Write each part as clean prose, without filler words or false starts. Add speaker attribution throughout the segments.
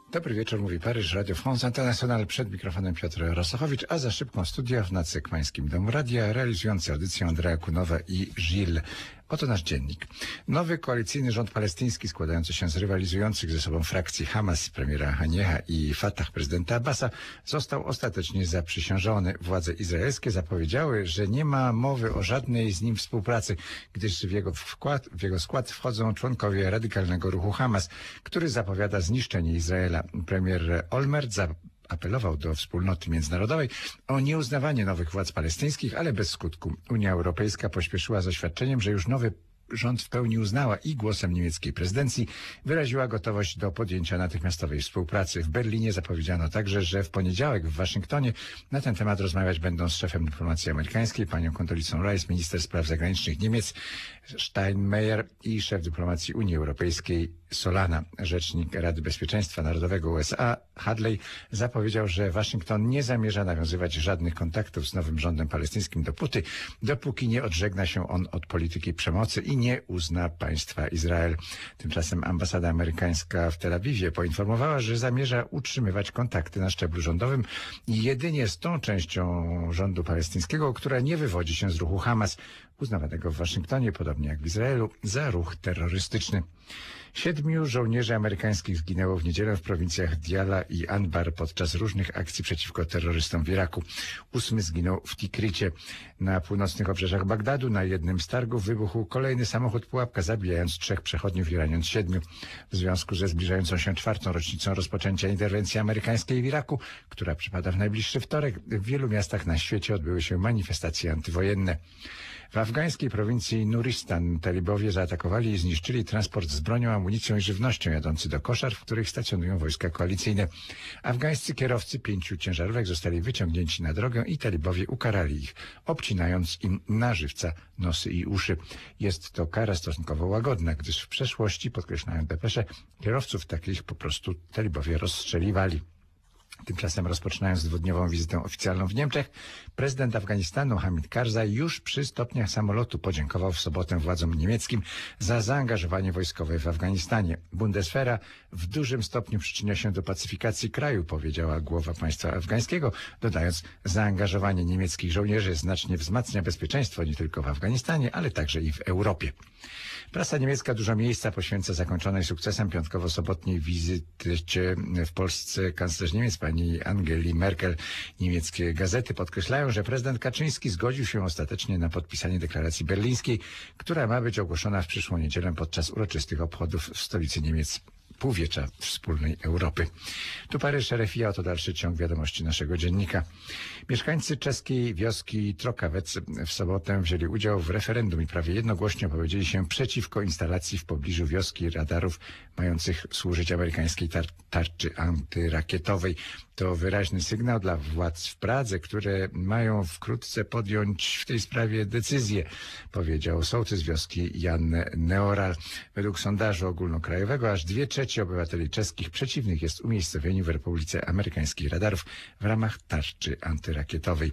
Speaker 1: Dobry wieczór, mówi Paryż, Radio France International, przed mikrofonem Piotr Rosochowicz, a za szybką studia w Nacykmańskim Domu Radia, realizujący audycję Andrea Kunowa i Gilles. Oto nasz dziennik. Nowy koalicyjny rząd palestyński składający się z rywalizujących ze sobą frakcji Hamas, premiera Hanieha i Fatah, prezydenta Abbasa, został ostatecznie zaprzysiężony. Władze izraelskie zapowiedziały, że nie ma mowy o żadnej z nim współpracy, gdyż w jego skład wchodzą członkowie radykalnego ruchu Hamas, który zapowiada zniszczenie Izraela. Premier Olmert apelował do wspólnoty międzynarodowej o nieuznawanie nowych władz palestyńskich, ale bez skutku. Unia Europejska pośpieszyła z oświadczeniem, że już nowy rząd w pełni uznała i głosem niemieckiej prezydencji wyraziła gotowość do podjęcia natychmiastowej współpracy. W Berlinie zapowiedziano także, że w poniedziałek w Waszyngtonie na ten temat rozmawiać będą z szefem dyplomacji amerykańskiej, panią Condoleezą Rice, minister spraw zagranicznych Niemiec Steinmeier i szef dyplomacji Unii Europejskiej Solana. Rzecznik Rady Bezpieczeństwa Narodowego USA Hadley zapowiedział, że Waszyngton nie zamierza nawiązywać żadnych kontaktów z nowym rządem palestyńskim dopóki nie odżegna się on od polityki przemocy i nie uzna państwa Izrael. Tymczasem ambasada amerykańska w Tel Awiwie poinformowała, że zamierza utrzymywać kontakty na szczeblu rządowym jedynie z tą częścią rządu palestyńskiego, która nie wywodzi się z ruchu Hamas, uznawanego w Waszyngtonie, podobnie jak w Izraelu, za ruch terrorystyczny. 7 żołnierzy amerykańskich zginęło w niedzielę w prowincjach Diyala i Anbar podczas różnych akcji przeciwko terrorystom w Iraku. 8 zginął w Tikricie. Na północnych obrzeżach Bagdadu na jednym z targów wybuchł kolejny samochód pułapka, zabijając 3 przechodniów i raniąc 7. W związku ze zbliżającą się 4. rocznicą rozpoczęcia interwencji amerykańskiej w Iraku, która przypada w najbliższy wtorek, w wielu miastach na świecie odbyły się manifestacje antywojenne. W afgańskiej prowincji Nuristan talibowie zaatakowali i zniszczyli transport z bronią, amunicją i żywnością jadący do koszar, w których stacjonują wojska koalicyjne. Afgańscy kierowcy 5 ciężarówek zostali wyciągnięci na drogę i talibowie ukarali ich, obcinając im na żywca nosy i uszy. Jest to kara stosunkowo łagodna, gdyż w przeszłości, podkreślają depesze, kierowców takich po prostu talibowie rozstrzeliwali. Tymczasem, rozpoczynając 2-dniową wizytę oficjalną w Niemczech, prezydent Afganistanu Hamid Karzai już przy stopniach samolotu podziękował w sobotę władzom niemieckim za zaangażowanie wojskowe w Afganistanie. Bundeswehra w dużym stopniu przyczynia się do pacyfikacji kraju, powiedziała głowa państwa afgańskiego, dodając, zaangażowanie niemieckich żołnierzy znacznie wzmacnia bezpieczeństwo nie tylko w Afganistanie, ale także i w Europie. Prasa niemiecka dużo miejsca poświęca zakończonej sukcesem piątkowo-sobotniej wizycie w Polsce kanclerz Niemiec pani Angeli Merkel. Niemieckie gazety podkreślają, że prezydent Kaczyński zgodził się ostatecznie na podpisanie deklaracji berlińskiej, która ma być ogłoszona w przyszłą niedzielę podczas uroczystych obchodów w stolicy Niemiec półwiecza wspólnej Europy. Tu Paryż, RFI, oto dalszy ciąg wiadomości naszego dziennika. Mieszkańcy czeskiej wioski Trokawec w sobotę wzięli udział w referendum i prawie jednogłośnie opowiedzieli się przeciwko instalacji w pobliżu wioski radarów mających służyć amerykańskiej tarczy antyrakietowej. To wyraźny sygnał dla władz w Pradze, które mają wkrótce podjąć w tej sprawie decyzję, powiedział sołtys wioski Jan Neoral. Według sondażu ogólnokrajowego aż 2/3 obywateli czeskich przeciwnych jest umiejscowieniu w Republice Amerykańskich radarów w ramach tarczy antyrakietowej.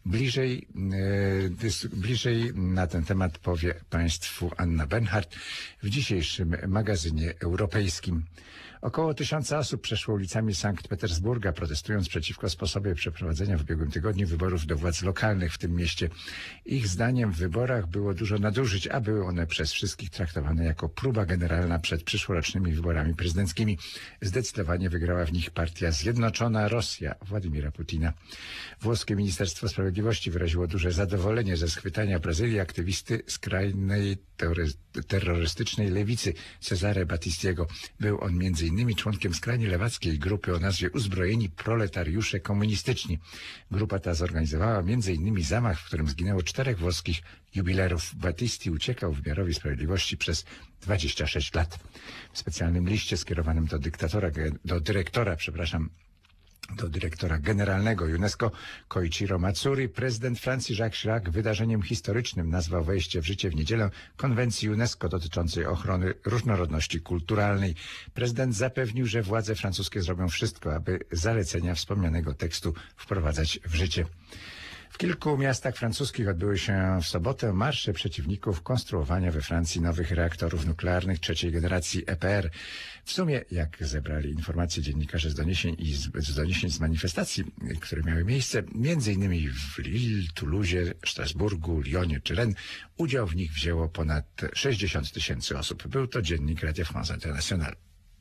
Speaker 1: Bliżej na ten temat powie Państwu Anna Benhardt w dzisiejszym magazynie europejskim. Około 1000 osób przeszło ulicami Sankt Petersburga, protestując przeciwko sposobie przeprowadzenia w ubiegłym tygodniu wyborów do władz lokalnych w tym mieście. Ich zdaniem w wyborach było dużo nadużyć, a były one przez wszystkich traktowane jako próba generalna przed przyszłorocznymi wyborami prezydenckimi. Zdecydowanie wygrała w nich partia Zjednoczona Rosja Władimira Putina. Włoskie Ministerstwo Sprawiedliwości wyraziło duże zadowolenie ze schwytania Brazylii aktywisty skrajnej terrorystycznej lewicy Cesare Battistiego. Był on m.in. członkiem skrajnie lewackiej grupy o nazwie Uzbrojeni Proletariusze Komunistyczni. Grupa ta zorganizowała m.in. zamach, w którym zginęło 4 włoskich jubilerów. Battisti uciekał wymiarowi sprawiedliwości przez 26 lat. W specjalnym liście skierowanym do dyrektora generalnego UNESCO Koichiro Matsuri, prezydent Francji Jacques Chirac wydarzeniem historycznym nazwał wejście w życie w niedzielę konwencji UNESCO dotyczącej ochrony różnorodności kulturalnej. Prezydent zapewnił, że władze francuskie zrobią wszystko, aby zalecenia wspomnianego tekstu wprowadzać w życie. W kilku miastach francuskich odbyły się w sobotę marsze przeciwników konstruowania we Francji nowych reaktorów nuklearnych trzeciej generacji EPR. W sumie, jak zebrali informacje dziennikarze z doniesień z manifestacji, które miały miejsce m.in. w Lille, Toulouse, Strasburgu, Lyonie czy Rennes, udział w nich wzięło ponad 60 000 osób. Był to dziennik Radio France International.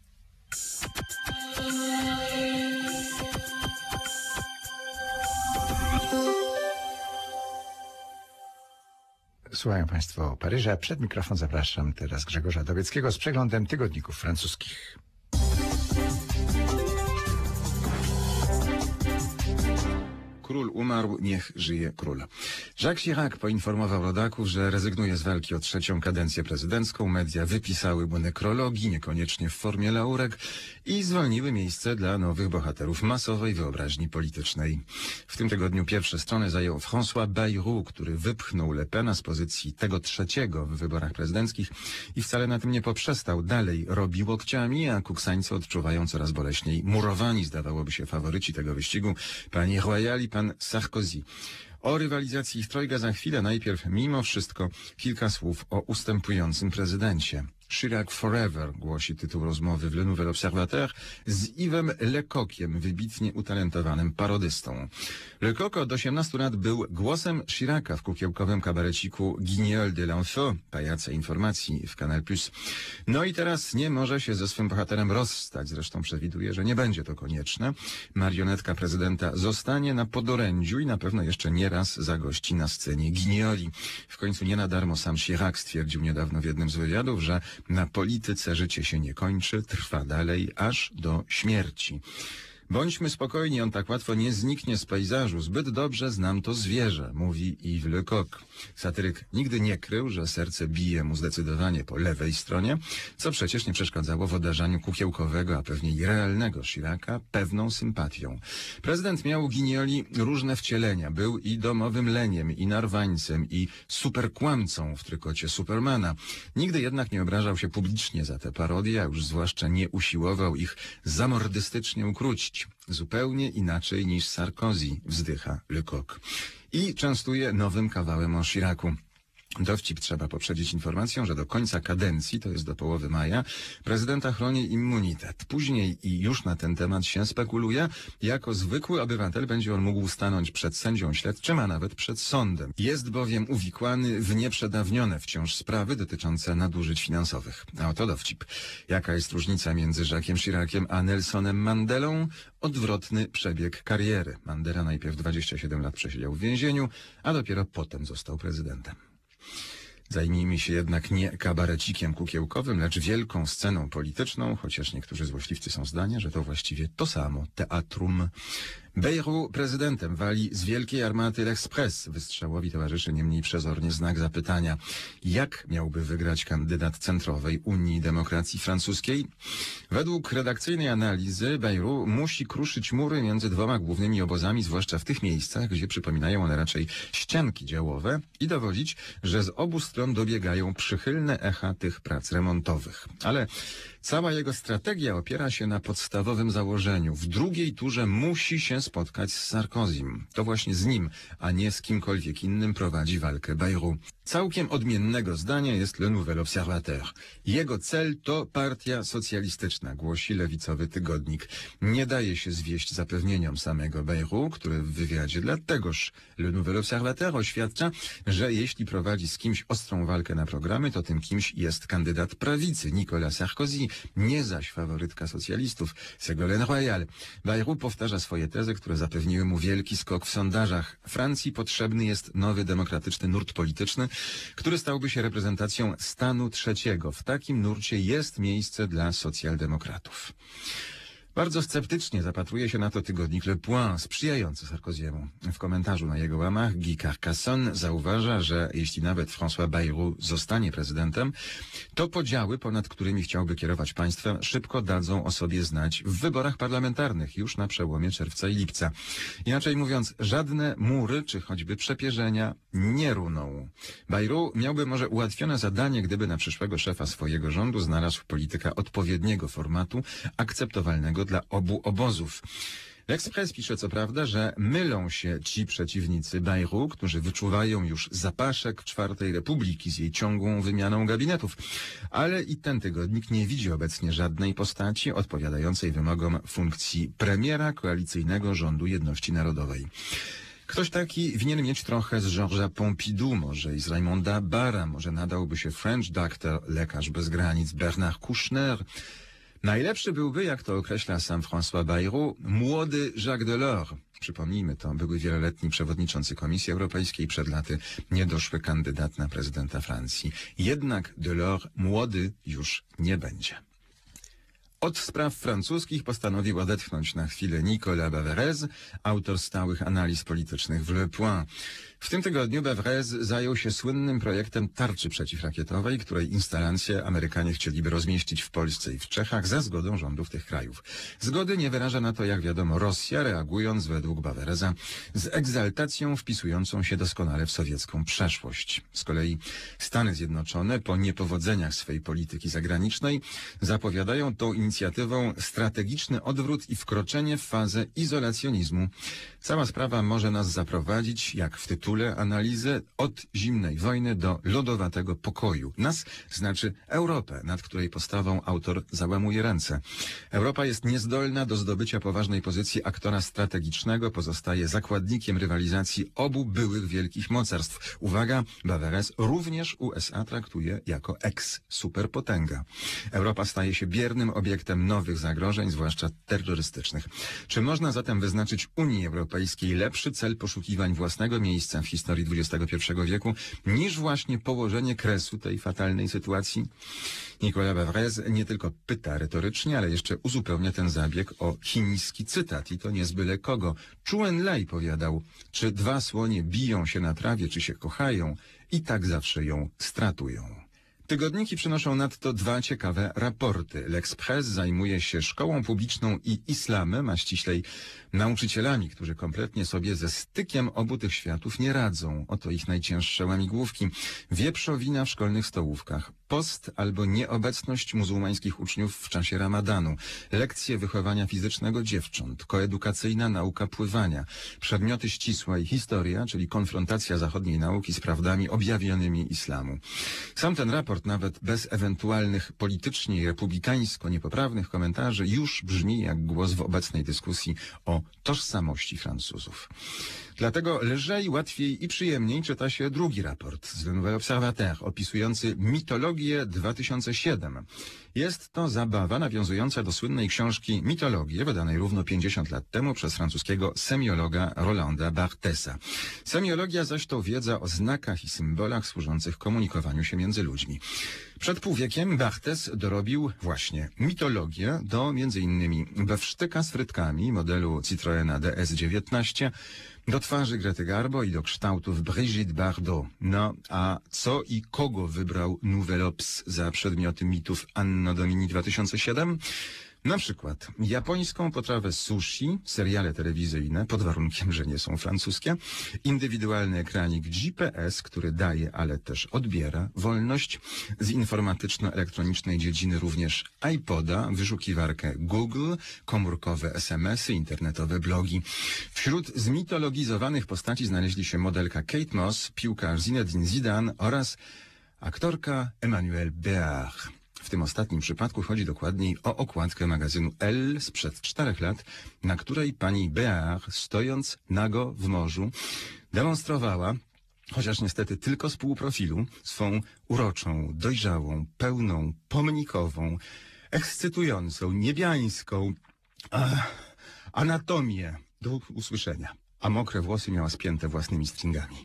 Speaker 1: Słuchają Państwo Paryża. Przed mikrofon zapraszam teraz Grzegorza Dobieckiego z przeglądem tygodników francuskich.
Speaker 2: Król umarł, niech żyje król. Jacques Chirac poinformował rodaków, że rezygnuje z walki o trzecią kadencję prezydencką. Media wypisały mu nekrologii, niekoniecznie w formie laurek, i zwolniły miejsce dla nowych bohaterów masowej wyobraźni politycznej. W tym tygodniu pierwsze strony zajął François Bayrou, który wypchnął Le Pena z pozycji tego trzeciego w wyborach prezydenckich i wcale na tym nie poprzestał. Dalej robi łokciami, a kuksańcy odczuwają coraz boleśniej murowani, zdawałoby się, faworyci tego wyścigu, pani Royal i pan Sarkozy. O rywalizacji w trojga za chwilę. Najpierw, mimo wszystko, kilka słów o ustępującym prezydencie. Chirac Forever, głosi tytuł rozmowy w Le Nouvel Observateur z Yvesem Lecoqiem, wybitnie utalentowanym parodystą. Lecoq od 18 lat był głosem Chiraca w kukiełkowym kabareciku Guignol de l'Info, pajace informacji w Canal+. No i teraz nie może się ze swym bohaterem rozstać, zresztą przewiduje, że nie będzie to konieczne. Marionetka prezydenta zostanie na podorędziu i na pewno jeszcze nie raz zagości na scenie Guignoli. W końcu nie na darmo sam Chirac stwierdził niedawno w jednym z wywiadów, że na polityce życie się nie kończy, trwa dalej aż do śmierci. Bądźmy spokojni, on tak łatwo nie zniknie z pejzażu. Zbyt dobrze znam to zwierzę, mówi Yves Lecoq. Satyryk nigdy nie krył, że serce bije mu zdecydowanie po lewej stronie, co przecież nie przeszkadzało w odarzaniu kukiełkowego, a pewnie i realnego Chiraca pewną sympatią. Prezydent miał u Guignoli różne wcielenia. Był i domowym leniem, i narwańcem, i superkłamcą w trykocie Supermana. Nigdy jednak nie obrażał się publicznie za te parodie, a już zwłaszcza nie usiłował ich zamordystycznie ukrócić. Zupełnie inaczej niż Sarkozy, wzdycha Lecoq. I częstuje nowym kawałem o Chiracu. Dowcip trzeba poprzedzić informacją, że do końca kadencji, to jest do połowy maja, prezydenta chroni immunitet. Później i już na ten temat się spekuluje, jako zwykły obywatel będzie on mógł stanąć przed sędzią śledczym, a nawet przed sądem. Jest bowiem uwikłany w nieprzedawnione wciąż sprawy dotyczące nadużyć finansowych. A oto dowcip. Jaka jest różnica między Jacquesem Chiraciem a Nelsonem Mandelą? Odwrotny przebieg kariery. Mandela najpierw 27 lat przesiedział w więzieniu, a dopiero potem został prezydentem. Zajmijmy się jednak nie kabarecikiem kukiełkowym, lecz wielką sceną polityczną, chociaż niektórzy złośliwcy są zdania, że to właściwie to samo, teatrum. Bayrou prezydentem wali z wielkiej armaty l'Express. Wystrzałowi towarzyszy niemniej przezornie znak zapytania. Jak miałby wygrać kandydat centrowej Unii Demokracji Francuskiej? Według redakcyjnej analizy Bayrou musi kruszyć mury między dwoma głównymi obozami, zwłaszcza w tych miejscach, gdzie przypominają one raczej ścianki działowe, i dowodzić, że z obu stron dobiegają przychylne echa tych prac remontowych. Ale cała jego strategia opiera się na podstawowym założeniu. W drugiej turze musi się spotkać z Sarkozym. To właśnie z nim, a nie z kimkolwiek innym prowadzi walkę Bayrou. Całkiem odmiennego zdania jest Le Nouvel Observateur. Jego cel to partia socjalistyczna, głosi lewicowy tygodnik. Nie daje się zwieść zapewnieniom samego Bayrou, który w wywiadzie dla tegoż Le Nouvel Observateur oświadcza, że jeśli prowadzi z kimś ostrą walkę na programy, to tym kimś jest kandydat prawicy, Nicolas Sarkozy, nie zaś faworytka socjalistów, Ségolène Royal. Bayrou powtarza swoje tezy, które zapewniły mu wielki skok w sondażach. Francji potrzebny jest nowy demokratyczny nurt polityczny, który stałby się reprezentacją stanu trzeciego. W takim nurcie jest miejsce dla socjaldemokratów. Bardzo sceptycznie zapatruje się na to tygodnik Le Point, sprzyjający Sarkoziemu. W komentarzu na jego łamach Guy Carcassonne zauważa, że jeśli nawet François Bayrou zostanie prezydentem, to podziały, ponad którymi chciałby kierować państwem, szybko dadzą o sobie znać w wyborach parlamentarnych już na przełomie czerwca i lipca. Inaczej mówiąc, żadne mury czy choćby przepierzenia nie runą. Bayrou miałby może ułatwione zadanie, gdyby na przyszłego szefa swojego rządu znalazł polityka odpowiedniego formatu, akceptowalnego dla obu obozów. L'Express pisze co prawda, że mylą się ci przeciwnicy Bayrou, którzy wyczuwają już zapaszek Czwartej Republiki z jej ciągłą wymianą gabinetów. Ale i ten tygodnik nie widzi obecnie żadnej postaci odpowiadającej wymogom funkcji premiera koalicyjnego rządu jedności narodowej. Ktoś taki winien mieć trochę z Georgesa Pompidou, może i z Raymonda Barra, może nadałby się French Doctor, lekarz bez granic Bernard Kouchner. Najlepszy byłby, jak to określa sam François Bayrou, młody Jacques Delors. Przypomnijmy, to były wieloletni przewodniczący Komisji Europejskiej, przed laty niedoszły kandydat na prezydenta Francji. Jednak Delors młody już nie będzie. Od spraw francuskich postanowił odetchnąć na chwilę Nicolas Baverez, autor stałych analiz politycznych w Le Point. W tym tygodniu Baverez zajął się słynnym projektem tarczy przeciwrakietowej, której instalację Amerykanie chcieliby rozmieścić w Polsce i w Czechach za zgodą rządów tych krajów. Zgody nie wyraża na to, jak wiadomo, Rosja, reagując według Bavereza z egzaltacją wpisującą się doskonale w sowiecką przeszłość. Z kolei Stany Zjednoczone po niepowodzeniach swej polityki zagranicznej zapowiadają tą inicjatywą strategiczny odwrót i wkroczenie w fazę izolacjonizmu. Cała sprawa może nas zaprowadzić, jak w tytule analizy, od zimnej wojny do lodowatego pokoju. Nas znaczy Europę, nad której postawą autor załamuje ręce. Europa jest niezdolna do zdobycia poważnej pozycji aktora strategicznego, pozostaje zakładnikiem rywalizacji obu byłych wielkich mocarstw. Uwaga, Baverez również USA traktuje jako ex-superpotęga. Europa staje się biernym obiektem nowych zagrożeń, zwłaszcza terrorystycznych. Czy można zatem wyznaczyć Unii Europejskiej lepszy cel poszukiwań własnego miejsca w historii XXI wieku niż właśnie położenie kresu tej fatalnej sytuacji? Nicolas Baverez nie tylko pyta retorycznie, ale jeszcze uzupełnia ten zabieg o chiński cytat i to nie z byle kogo. Chu Enlai powiadał, czy dwa słonie biją się na trawie, czy się kochają, i tak zawsze ją stratują. Tygodniki przynoszą nadto dwa ciekawe raporty. L'Express zajmuje się szkołą publiczną i islamem, a ściślej nauczycielami, którzy kompletnie sobie ze stykiem obu tych światów nie radzą. Oto ich najcięższe łamigłówki. Wieprzowina w szkolnych stołówkach, post albo nieobecność muzułmańskich uczniów w czasie ramadanu, lekcje wychowania fizycznego dziewcząt, koedukacyjna nauka pływania, przedmioty ścisłe i historia, czyli konfrontacja zachodniej nauki z prawdami objawionymi islamu. Sam ten raport, nawet bez ewentualnych politycznie i republikańsko niepoprawnych komentarzy, już brzmi jak głos w obecnej dyskusji o tożsamości Francuzów. Dlatego lżej, łatwiej i przyjemniej czyta się drugi raport z Le Nouvel Observateur, opisujący mitologię 2007. Jest to zabawa nawiązująca do słynnej książki Mitologie, wydanej równo 50 lat temu przez francuskiego semiologa Rolanda Barthesa. Semiologia zaś to wiedza o znakach i symbolach służących komunikowaniu się między ludźmi. Przed półwiekiem Barthes dorobił właśnie mitologię do m.in. bewsztyka z frytkami modelu Citroena DS19, do twarzy Grety Garbo i do kształtów Brigitte Bardot. No, a co i kogo wybrał Nouvel Obs za przedmioty mitów Anno Domini 2007? Na przykład japońską potrawę sushi, seriale telewizyjne, pod warunkiem, że nie są francuskie, indywidualny ekranik GPS, który daje, ale też odbiera wolność, z informatyczno-elektronicznej dziedziny również iPoda, wyszukiwarkę Google, komórkowe SMS-y, internetowe blogi. Wśród zmitologizowanych postaci znaleźli się modelka Kate Moss, piłkarz Zinedine Zidane oraz aktorka Emmanuelle Béart. W tym ostatnim przypadku chodzi dokładniej o okładkę magazynu Elle sprzed 4 lat, na której pani Béart, stojąc nago w morzu, demonstrowała, chociaż niestety tylko z półprofilu, swą uroczą, dojrzałą, pełną, pomnikową, ekscytującą, niebiańską anatomię. Do usłyszenia. A mokre włosy miała spięte własnymi stringami.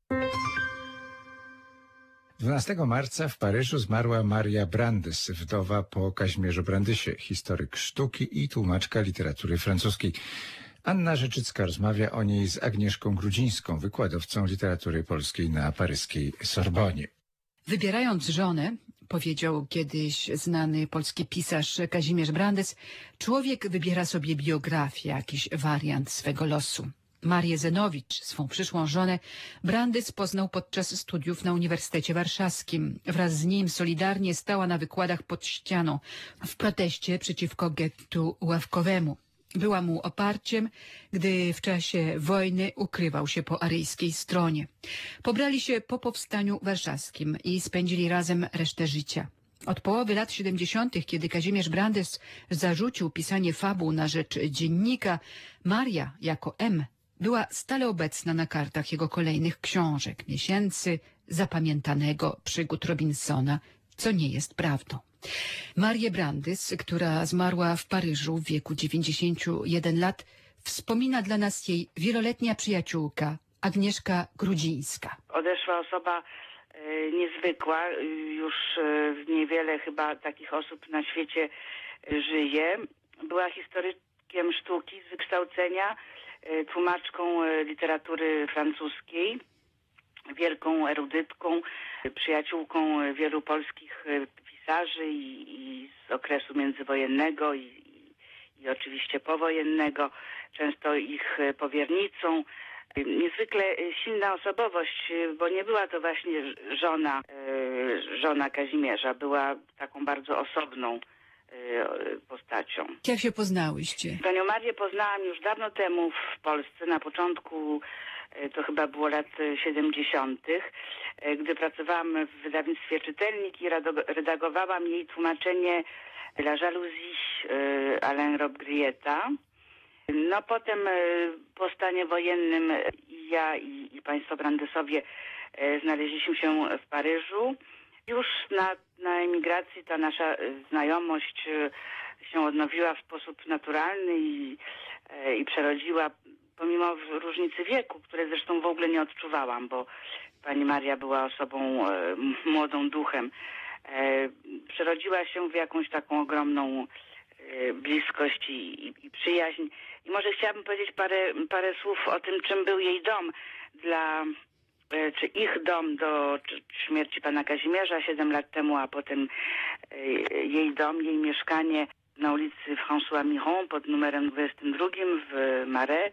Speaker 1: 12 marca w Paryżu zmarła Maria Brandes, wdowa po Kazimierzu Brandysie, historyk sztuki i tłumaczka literatury francuskiej. Anna Rzeczycka rozmawia o niej z Agnieszką Grudzińską, wykładowcą literatury polskiej na paryskiej Sorbonie.
Speaker 3: Wybierając żonę, powiedział kiedyś znany polski pisarz Kazimierz Brandes, człowiek wybiera sobie biografię, jakiś wariant swego losu. Marię Zenowicz, swą przyszłą żonę, Brandes poznał podczas studiów na Uniwersytecie Warszawskim. Wraz z nim solidarnie stała na wykładach pod ścianą w proteście przeciwko gettu ławkowemu. Była mu oparciem, gdy w czasie wojny ukrywał się po aryjskiej stronie. Pobrali się po powstaniu warszawskim i spędzili razem resztę życia. Od połowy lat 70., kiedy Kazimierz Brandes zarzucił pisanie fabuł na rzecz dziennika, Maria jako M była stale obecna na kartach jego kolejnych książek, miesięcy zapamiętanego przygód Robinsona, co nie jest prawdą. Marię Brandes, która zmarła w Paryżu w wieku 91 lat, wspomina dla nas jej wieloletnia przyjaciółka Agnieszka Grudzińska.
Speaker 4: Odeszła osoba niezwykła, już niewiele chyba takich osób na świecie żyje. Była historykiem sztuki z wykształcenia, tłumaczką literatury francuskiej, wielką erudytką, przyjaciółką wielu polskich pisarzy i z okresu międzywojennego i oczywiście powojennego, często ich powiernicą. Niezwykle silna osobowość, bo nie była to właśnie żona Kazimierza, była taką bardzo osobną postacią.
Speaker 3: Jak się poznałyście?
Speaker 4: Panią Marię poznałam już dawno temu w Polsce, na początku, to chyba było lat 70., gdy pracowałam w wydawnictwie Czytelnik i redagowałam jej tłumaczenie La Jalousie Alain Robbe-Grietta. No potem po stanie wojennym ja i państwo Brandesowie znaleźliśmy się w Paryżu. Już na emigracji ta nasza znajomość się odnowiła w sposób naturalny i przerodziła, pomimo różnicy wieku, której zresztą w ogóle nie odczuwałam, bo pani Maria była osobą młodą duchem. Przerodziła się w jakąś taką ogromną bliskość i przyjaźń. I może chciałabym powiedzieć parę słów o tym, czym był jej dom czy ich dom do śmierci pana Kazimierza 7 lat temu, a potem jej dom, jej mieszkanie na ulicy François Miron pod numerem 22 w Marais.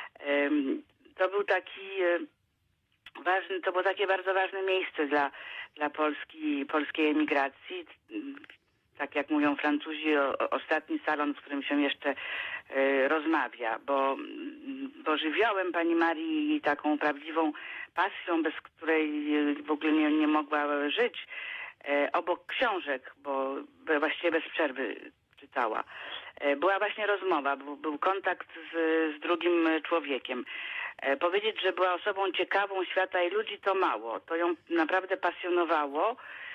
Speaker 4: To było takie bardzo ważne miejsce dla polskiej emigracji. Tak jak mówią Francuzi, ostatni salon, w którym się jeszcze rozmawia, bo żywiołem pani Marii i taką prawdziwą pasją, bez której w ogóle nie mogła żyć, obok książek, bo właściwie bez przerwy czytała. Była właśnie rozmowa, był kontakt z drugim człowiekiem. Powiedzieć, że była osobą ciekawą świata i ludzi, to mało. To ją naprawdę pasjonowało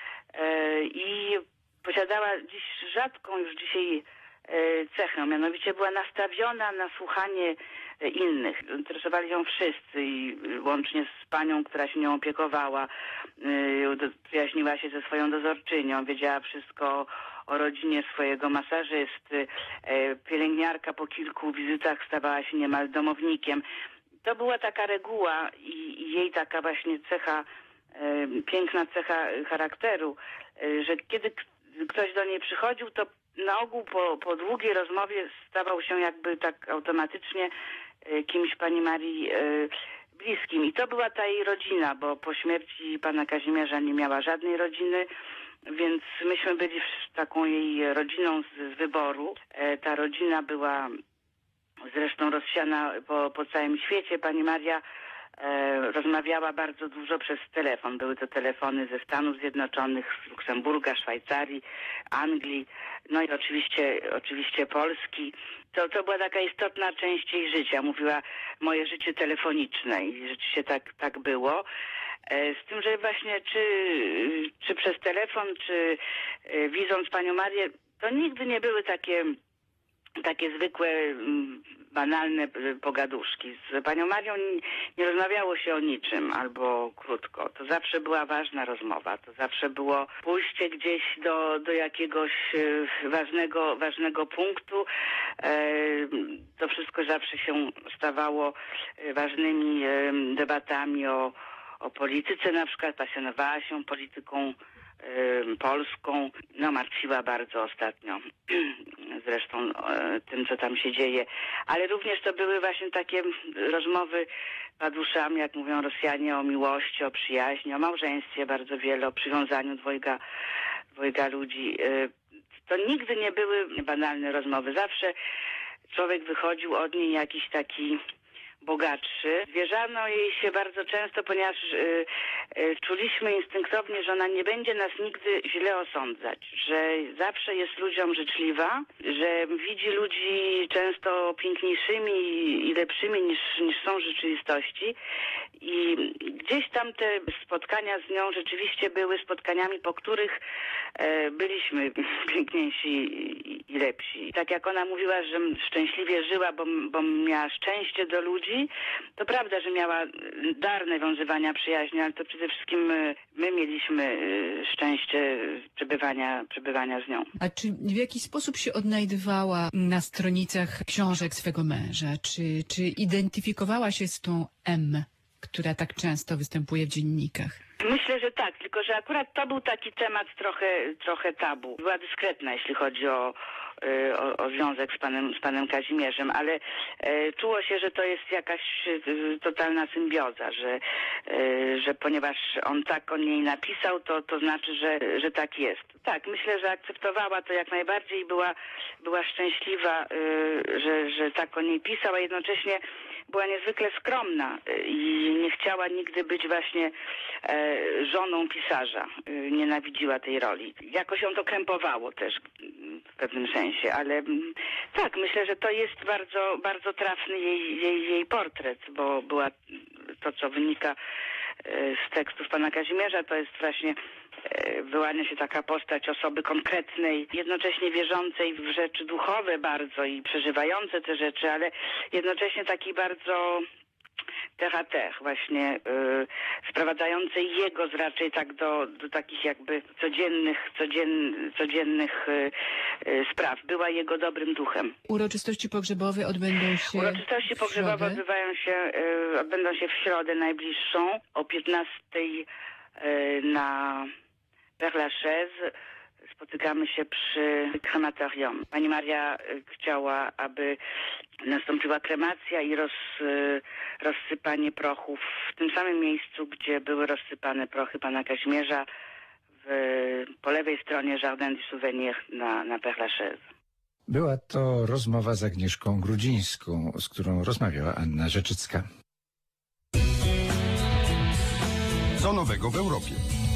Speaker 4: i posiadała dziś rzadką już dzisiaj cechę, mianowicie była nastawiona na słuchanie innych. Interesowali ją wszyscy i łącznie z panią, która się nią opiekowała, przyjaźniła się ze swoją dozorczynią, wiedziała wszystko o rodzinie swojego masażysty. Pielęgniarka po kilku wizytach stawała się niemal domownikiem. To była taka reguła i jej taka właśnie cecha, piękna cecha charakteru, że kiedy ktoś do niej przychodził, to na ogół po długiej rozmowie stawał się jakby tak automatycznie kimś pani Marii bliskim. I to była ta jej rodzina, bo po śmierci pana Kazimierza nie miała żadnej rodziny, więc myśmy byli taką jej rodziną z wyboru. Ta rodzina była zresztą rozsiana po całym świecie. Pani Maria rozmawiała bardzo dużo przez telefon. Były to telefony ze Stanów Zjednoczonych, z Luksemburga, Szwajcarii, Anglii, no i oczywiście Polski. To była taka istotna część jej życia. Mówiła moje życie telefoniczne i rzeczywiście tak było. Z tym, że właśnie czy przez telefon, czy widząc panią Marię, to nigdy nie były takie zwykłe, banalne pogaduszki. Z panią Marią nie rozmawiało się o niczym albo krótko. To zawsze była ważna rozmowa. To zawsze było pójście gdzieś do jakiegoś ważnego punktu. To wszystko zawsze się stawało ważnymi debatami o polityce na przykład. Pasjonowała się polityką polską. No, martwiła bardzo ostatnio zresztą tym, co tam się dzieje. Ale również to były właśnie takie rozmowy paduszami, jak mówią Rosjanie, o miłości, o przyjaźni, o małżeństwie bardzo wiele, o przywiązaniu dwojga ludzi. To nigdy nie były banalne rozmowy. Zawsze człowiek wychodził od niej jakiś taki bogatszy. Zwierzano jej się bardzo często, ponieważ czuliśmy instynktownie, że ona nie będzie nas nigdy źle osądzać, że zawsze jest ludziom życzliwa, że widzi ludzi często piękniejszymi i lepszymi niż są w rzeczywistości. I gdzieś tam te spotkania z nią rzeczywiście były spotkaniami, po których byliśmy piękniejsi i lepsi. Tak jak ona mówiła, że szczęśliwie żyła, bo miała szczęście do ludzi, to prawda, że miała dar nawiązywania przyjaźni, ale to przede wszystkim my mieliśmy szczęście przebywania z nią.
Speaker 3: A czy w jakiś sposób się odnajdywała na stronicach książek swego męża? Czy identyfikowała się z tą M, która tak często występuje w dziennikach?
Speaker 4: Myślę, że tak, tylko że akurat to był taki temat trochę tabu. Była dyskretna, jeśli chodzi o związek z panem Kazimierzem, ale czuło się, że to jest jakaś totalna symbioza, że ponieważ on tak o niej napisał, to znaczy, że tak jest. Tak, myślę, że akceptowała to jak najbardziej i była szczęśliwa, że tak o niej pisał, a jednocześnie była niezwykle skromna i nie chciała nigdy być właśnie żoną pisarza. Nienawidziła tej roli. Jakoś ją to krępowało też w pewnym sensie, ale tak, myślę, że to jest bardzo, bardzo trafny jej portret, bo była to, co wynika z tekstów pana Kazimierza, to jest właśnie wyłania się taka postać osoby konkretnej, jednocześnie wierzącej w rzeczy duchowe bardzo i przeżywające te rzeczy, ale jednocześnie takiej bardzo terre à terre, właśnie sprowadzającej jego raczej tak do takich jakby codziennych spraw. Była jego dobrym duchem.
Speaker 3: Uroczystości pogrzebowe odbędą się
Speaker 4: Uroczystości pogrzebowe odbędą się w środę najbliższą o 15:00 na Père Lachaise. Spotykamy się przy krematorium. Pani Maria chciała, aby nastąpiła kremacja i rozsypanie prochów w tym samym miejscu, gdzie były rozsypane prochy pana Kazimierza, po lewej stronie Jardin du Souvenir na Père Lachaise.
Speaker 1: Była to rozmowa z Agnieszką Grudzińską, z którą rozmawiała Anna Rzeczycka.
Speaker 5: Co nowego w Europie?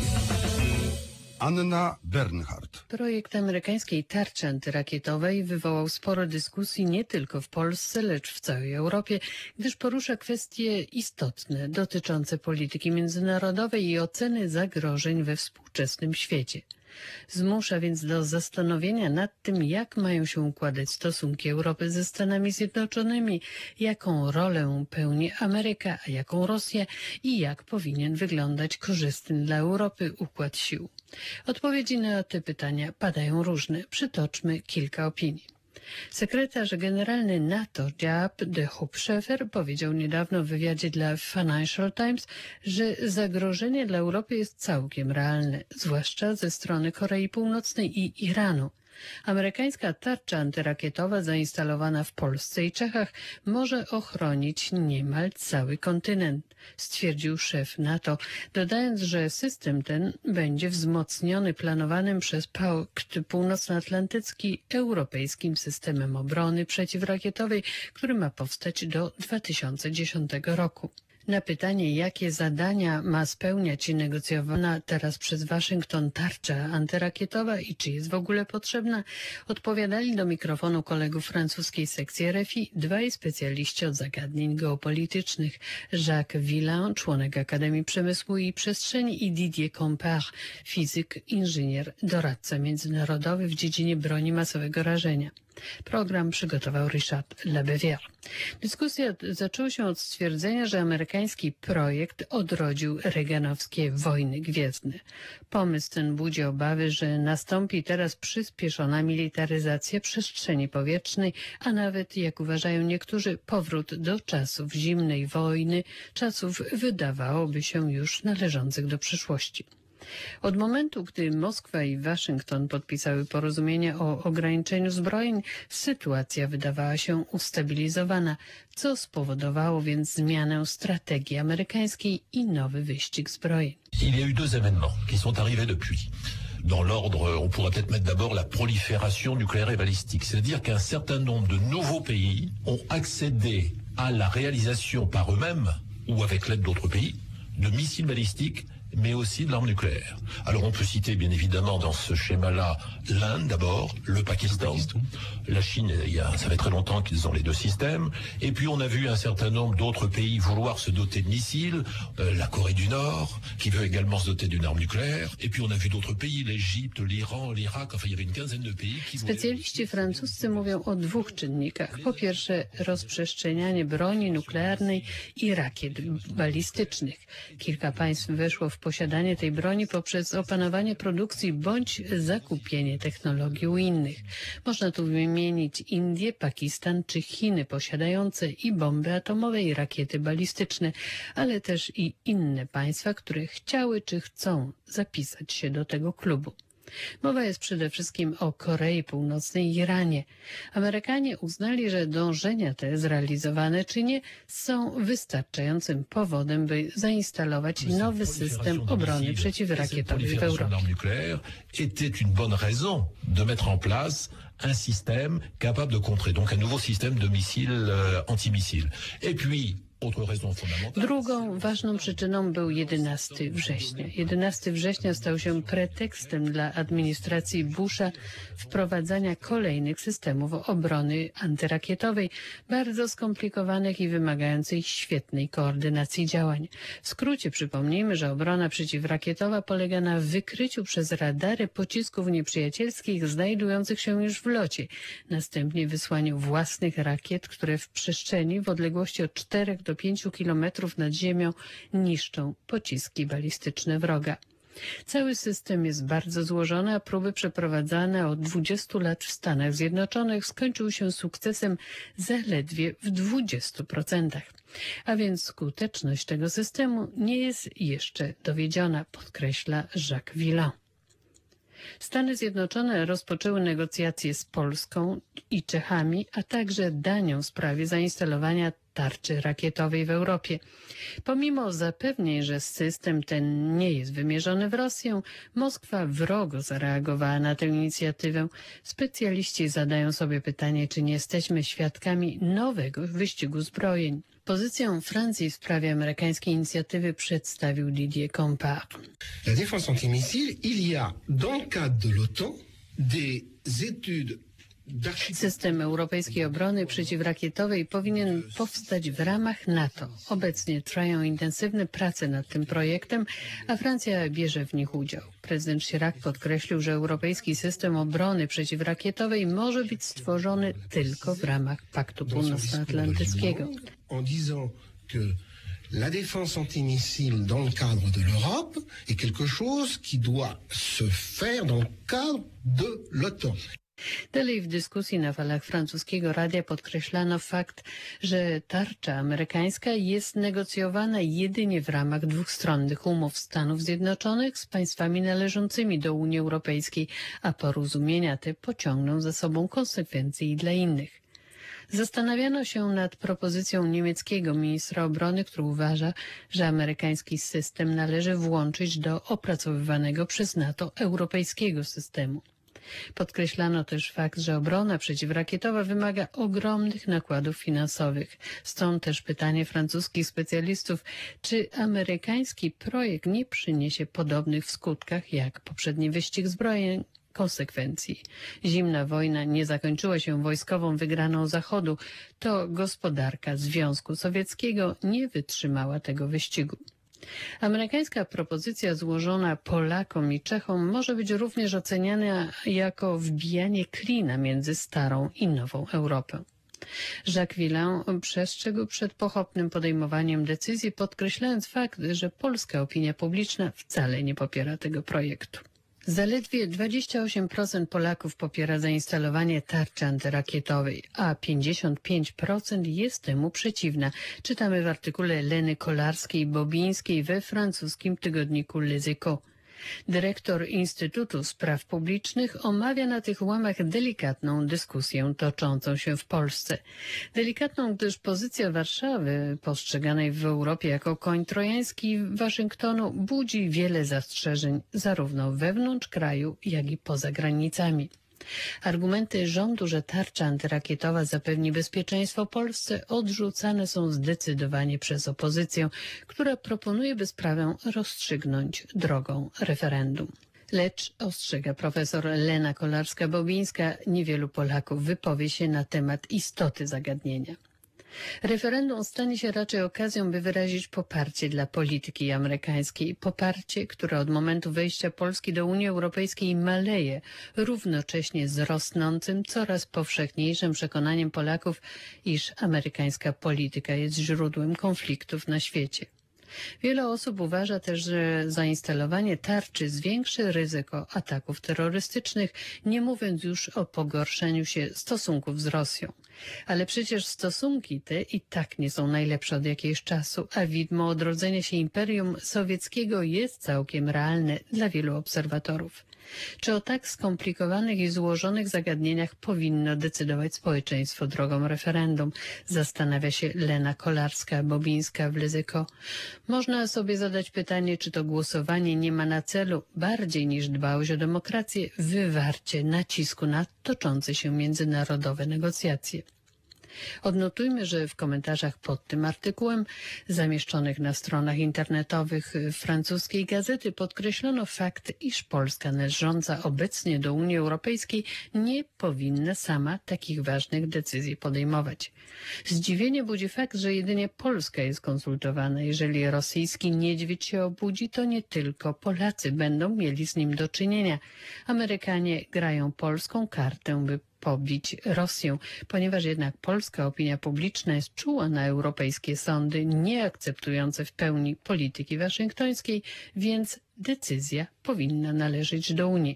Speaker 5: Anna Bernhardt.
Speaker 6: Projekt amerykańskiej tarczy antyrakietowej wywołał sporo dyskusji nie tylko w Polsce, lecz w całej Europie, gdyż porusza kwestie istotne dotyczące polityki międzynarodowej i oceny zagrożeń we współczesnym świecie. Zmusza więc do zastanowienia nad tym, jak mają się układać stosunki Europy ze Stanami Zjednoczonymi, jaką rolę pełni Ameryka, a jaką Rosja i jak powinien wyglądać korzystny dla Europy układ sił. Odpowiedzi na te pytania padają różne. Przytoczmy kilka opinii. Sekretarz generalny NATO Jaap de Hoop-Scheffer powiedział niedawno w wywiadzie dla Financial Times, że zagrożenie dla Europy jest całkiem realne, zwłaszcza ze strony Korei Północnej i Iranu. Amerykańska tarcza antyrakietowa zainstalowana w Polsce i Czechach może ochronić niemal cały kontynent, stwierdził szef NATO, dodając, że system ten będzie wzmocniony planowanym przez Pakt Północnoatlantycki europejskim systemem obrony przeciwrakietowej, który ma powstać do 2010 roku. Na pytanie, jakie zadania ma spełniać negocjowana teraz przez Waszyngton tarcza antyrakietowa i czy jest w ogóle potrzebna, odpowiadali do mikrofonu kolegów francuskiej sekcji RFI dwaj specjaliści od zagadnień geopolitycznych. Jacques Villain, członek Akademii Przemysłu i Przestrzeni, i Didier Compare, fizyk, inżynier, doradca międzynarodowy w dziedzinie broni masowego rażenia. Program przygotował Richard Lebevier. Dyskusja zaczęła się od stwierdzenia, że amerykański projekt odrodził reaganowskie wojny gwiezdne. Pomysł ten budzi obawy, że nastąpi teraz przyspieszona militaryzacja przestrzeni powietrznej, a nawet, jak uważają niektórzy, powrót do czasów zimnej wojny, czasów wydawałoby się już należących do przeszłości. Od momentu, gdy Moskwa i Waszyngton podpisały porozumienie o ograniczeniu zbrojeń, sytuacja wydawała się ustabilizowana, co spowodowało więc zmianę strategii amerykańskiej i nowy wyścig zbrojeń.
Speaker 7: Il y a eu deux événements qui sont arrivés depuis. dans l'ordre, on pourrait peut-être mettre d'abord la prolifération nucléaire et balistique. C'est-à-dire qu'un certain nombre de nouveaux pays ont accédé à la réalisation par eux-mêmes, ou avec l'aide d'autres pays, de missiles balistiques, mais aussi de l'arme nucléaire. Alors on peut citer bien évidemment dans ce schéma-là l'Inde d'abord, le Pakistan, la Chine, ça fait très longtemps qu'ils ont les deux systèmes, et puis on a vu un certain nombre d'autres pays vouloir se doter de missiles, la Corée du Nord, qui veut également se doter d'une arme nucléaire, et puis on a vu d'autres pays, l'Égypte, l'Iran, l'Irak, enfin il y avait une quinzaine de pays qui...
Speaker 6: Specjaliści francuscy mówią o dwóch czynnikach. Po pierwsze rozprzestrzenianie broni nuklearnej i rakiet balistycznych. Kilka państw weszło w posiadanie tej broni poprzez opanowanie produkcji bądź zakupienie technologii u innych. Można tu wymienić Indię, Pakistan czy Chiny posiadające i bomby atomowe i rakiety balistyczne, ale też i inne państwa, które chciały czy chcą zapisać się do tego klubu. Mowa jest przede wszystkim o Korei Północnej i Iranie. Amerykanie uznali, że dążenia te zrealizowane czy nie są wystarczającym powodem, by zainstalować nowy system obrony przeciwrakietowej w Europie.
Speaker 7: Était une bonne raison de mettre en place un système capable de contrer, donc un nouveau système de missiles antimissiles. Et puis
Speaker 6: drugą ważną przyczyną był 11 września. 11 września stał się pretekstem dla administracji Busha wprowadzania kolejnych systemów obrony antyrakietowej, bardzo skomplikowanych i wymagających świetnej koordynacji działań. W skrócie przypomnijmy, że obrona przeciwrakietowa polega na wykryciu przez radary pocisków nieprzyjacielskich znajdujących się już w locie, następnie wysłaniu własnych rakiet, które w przestrzeni w odległości od 4 do 5 kilometrów nad ziemią niszczą pociski balistyczne wroga. Cały system jest bardzo złożony, a próby przeprowadzane od 20 lat w Stanach Zjednoczonych skończyły się sukcesem zaledwie w 20%. A więc skuteczność tego systemu nie jest jeszcze dowiedziona, podkreśla Jacques Villon. Stany Zjednoczone rozpoczęły negocjacje z Polską i Czechami, a także Danią w sprawie zainstalowania tarczy rakietowej w Europie. Pomimo zapewnień, że system ten nie jest wymierzony w Rosję, Moskwa wrogo zareagowała na tę inicjatywę. Specjaliści zadają sobie pytanie, czy nie jesteśmy świadkami nowego wyścigu zbrojeń. Pozycję Francji w sprawie amerykańskiej inicjatywy przedstawił Didier Compart.
Speaker 8: La défense antimissile, il y a dans le cadre de l'OTAN des études.
Speaker 6: System europejskiej obrony przeciwrakietowej powinien powstać w ramach NATO. Obecnie trwają intensywne prace nad tym projektem, a Francja bierze w nich udział. Prezydent Chirac podkreślił, że europejski system obrony przeciwrakietowej może być stworzony tylko w ramach Paktu Północnoatlantyckiego.
Speaker 8: La défense antimissile dans le cadre de l'Europe est quelque chose qui doit se faire dans le cadre de l'OTAN.
Speaker 6: Dalej w dyskusji na falach francuskiego radia podkreślano fakt, że tarcza amerykańska jest negocjowana jedynie w ramach dwustronnych umów Stanów Zjednoczonych z państwami należącymi do Unii Europejskiej, a porozumienia te pociągną za sobą konsekwencje i dla innych. Zastanawiano się nad propozycją niemieckiego ministra obrony, który uważa, że amerykański system należy włączyć do opracowywanego przez NATO europejskiego systemu. Podkreślano też fakt, że obrona przeciwrakietowa wymaga ogromnych nakładów finansowych. Stąd też pytanie francuskich specjalistów, czy amerykański projekt nie przyniesie podobnych w skutkach jak poprzedni wyścig zbrojeń konsekwencji. Zimna wojna nie zakończyła się wojskową wygraną Zachodu. To gospodarka Związku Sowieckiego nie wytrzymała tego wyścigu. Amerykańska propozycja złożona Polakom i Czechom może być również oceniana jako wbijanie klina między starą i nową Europę. Jacques Villon przestrzegł przed pochopnym podejmowaniem decyzji, podkreślając fakt, że polska opinia publiczna wcale nie popiera tego projektu. Zaledwie 28% Polaków popiera zainstalowanie tarczy antyrakietowej, a 55% jest temu przeciwna. Czytamy w artykule Leny Kolarskiej-Bobińskiej we francuskim tygodniku Les Echos. Dyrektor Instytutu Spraw Publicznych omawia na tych łamach delikatną dyskusję toczącą się w Polsce. Delikatną, gdyż pozycja Warszawy, postrzeganej w Europie jako koń trojański Waszyngtonu, budzi wiele zastrzeżeń zarówno wewnątrz kraju, jak i poza granicami. Argumenty rządu, że tarcza antyrakietowa zapewni bezpieczeństwo Polsce, odrzucane są zdecydowanie przez opozycję, która proponuje, by sprawę rozstrzygnąć drogą referendum. Lecz, ostrzega profesor Lena Kolarska-Bobińska, niewielu Polaków wypowie się na temat istoty zagadnienia. Referendum stanie się raczej okazją, by wyrazić poparcie dla polityki amerykańskiej. Poparcie, które od momentu wejścia Polski do Unii Europejskiej maleje, równocześnie z rosnącym, coraz powszechniejszym przekonaniem Polaków, iż amerykańska polityka jest źródłem konfliktów na świecie. Wiele osób uważa też, że zainstalowanie tarczy zwiększy ryzyko ataków terrorystycznych, nie mówiąc już o pogorszeniu się stosunków z Rosją. Ale przecież stosunki te i tak nie są najlepsze od jakiegoś czasu, a widmo odrodzenia się Imperium Sowieckiego jest całkiem realne dla wielu obserwatorów. Czy o tak skomplikowanych i złożonych zagadnieniach powinno decydować społeczeństwo drogą referendum? Zastanawia się Lena Kolarska-Bobińska w Lezyko. Można sobie zadać pytanie, czy to głosowanie nie ma na celu, bardziej niż dbałość o demokrację, wywarcie nacisku na toczące się międzynarodowe negocjacje. Odnotujmy, że w komentarzach pod tym artykułem zamieszczonych na stronach internetowych francuskiej gazety podkreślono fakt, iż Polska należąca obecnie do Unii Europejskiej nie powinna sama takich ważnych decyzji podejmować. Zdziwienie budzi fakt, że jedynie Polska jest konsultowana. Jeżeli rosyjski niedźwiedź się obudzi, to nie tylko Polacy będą mieli z nim do czynienia. Amerykanie grają polską kartę, by pobić Rosję, ponieważ jednak polska opinia publiczna jest czuła na europejskie sądy, nie akceptujące w pełni polityki waszyngtońskiej, więc decyzja powinna należeć do Unii.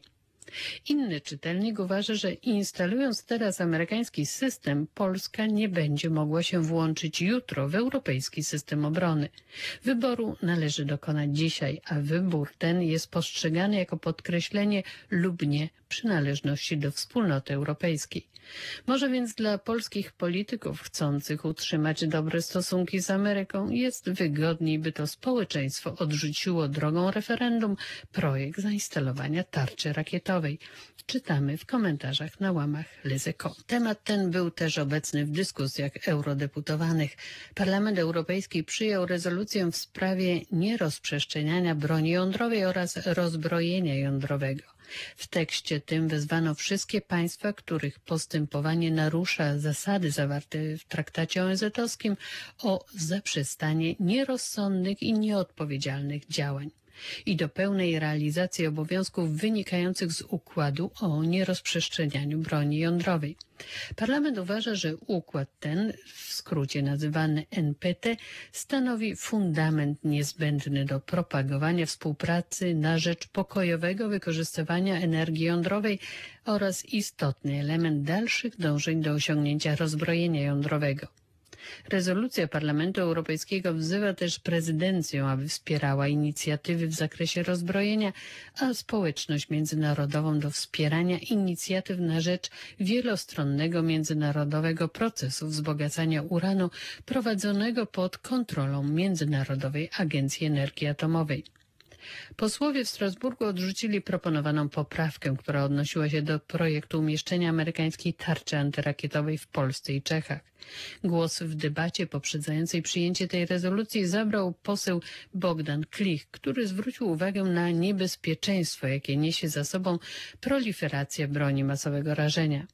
Speaker 6: Inny czytelnik uważa, że instalując teraz amerykański system, Polska nie będzie mogła się włączyć jutro w europejski system obrony. Wyboru należy dokonać dzisiaj, a wybór ten jest postrzegany jako podkreślenie lub nie przynależności do wspólnoty europejskiej. Może więc dla polskich polityków chcących utrzymać dobre stosunki z Ameryką jest wygodniej, by to społeczeństwo odrzuciło drogą referendum projekt zainstalowania tarczy rakietowej. Czytamy w komentarzach na łamach Lezyko. Temat ten był też obecny w dyskusjach eurodeputowanych. Parlament Europejski przyjął rezolucję w sprawie nierozprzestrzeniania broni jądrowej oraz rozbrojenia jądrowego. W tekście tym wezwano wszystkie państwa, których postępowanie narusza zasady zawarte w traktacie ONZ-owskim, o zaprzestanie nierozsądnych i nieodpowiedzialnych działań i do pełnej realizacji obowiązków wynikających z układu o nierozprzestrzenianiu broni jądrowej. Parlament uważa, że układ ten, w skrócie nazywany NPT, stanowi fundament niezbędny do propagowania współpracy na rzecz pokojowego wykorzystywania energii jądrowej oraz istotny element dalszych dążeń do osiągnięcia rozbrojenia jądrowego. Rezolucja Parlamentu Europejskiego wzywa też prezydencję, aby wspierała inicjatywy w zakresie rozbrojenia, a społeczność międzynarodową do wspierania inicjatyw na rzecz wielostronnego międzynarodowego procesu wzbogacania uranu prowadzonego pod kontrolą Międzynarodowej Agencji Energii Atomowej. Posłowie w Strasburgu odrzucili proponowaną poprawkę, która odnosiła się do projektu umieszczenia amerykańskiej tarczy antyrakietowej w Polsce i Czechach. Głos w debacie poprzedzającej przyjęcie tej rezolucji zabrał poseł Bogdan Klich, który zwrócił uwagę na niebezpieczeństwo, jakie niesie za sobą proliferacja broni masowego rażenia.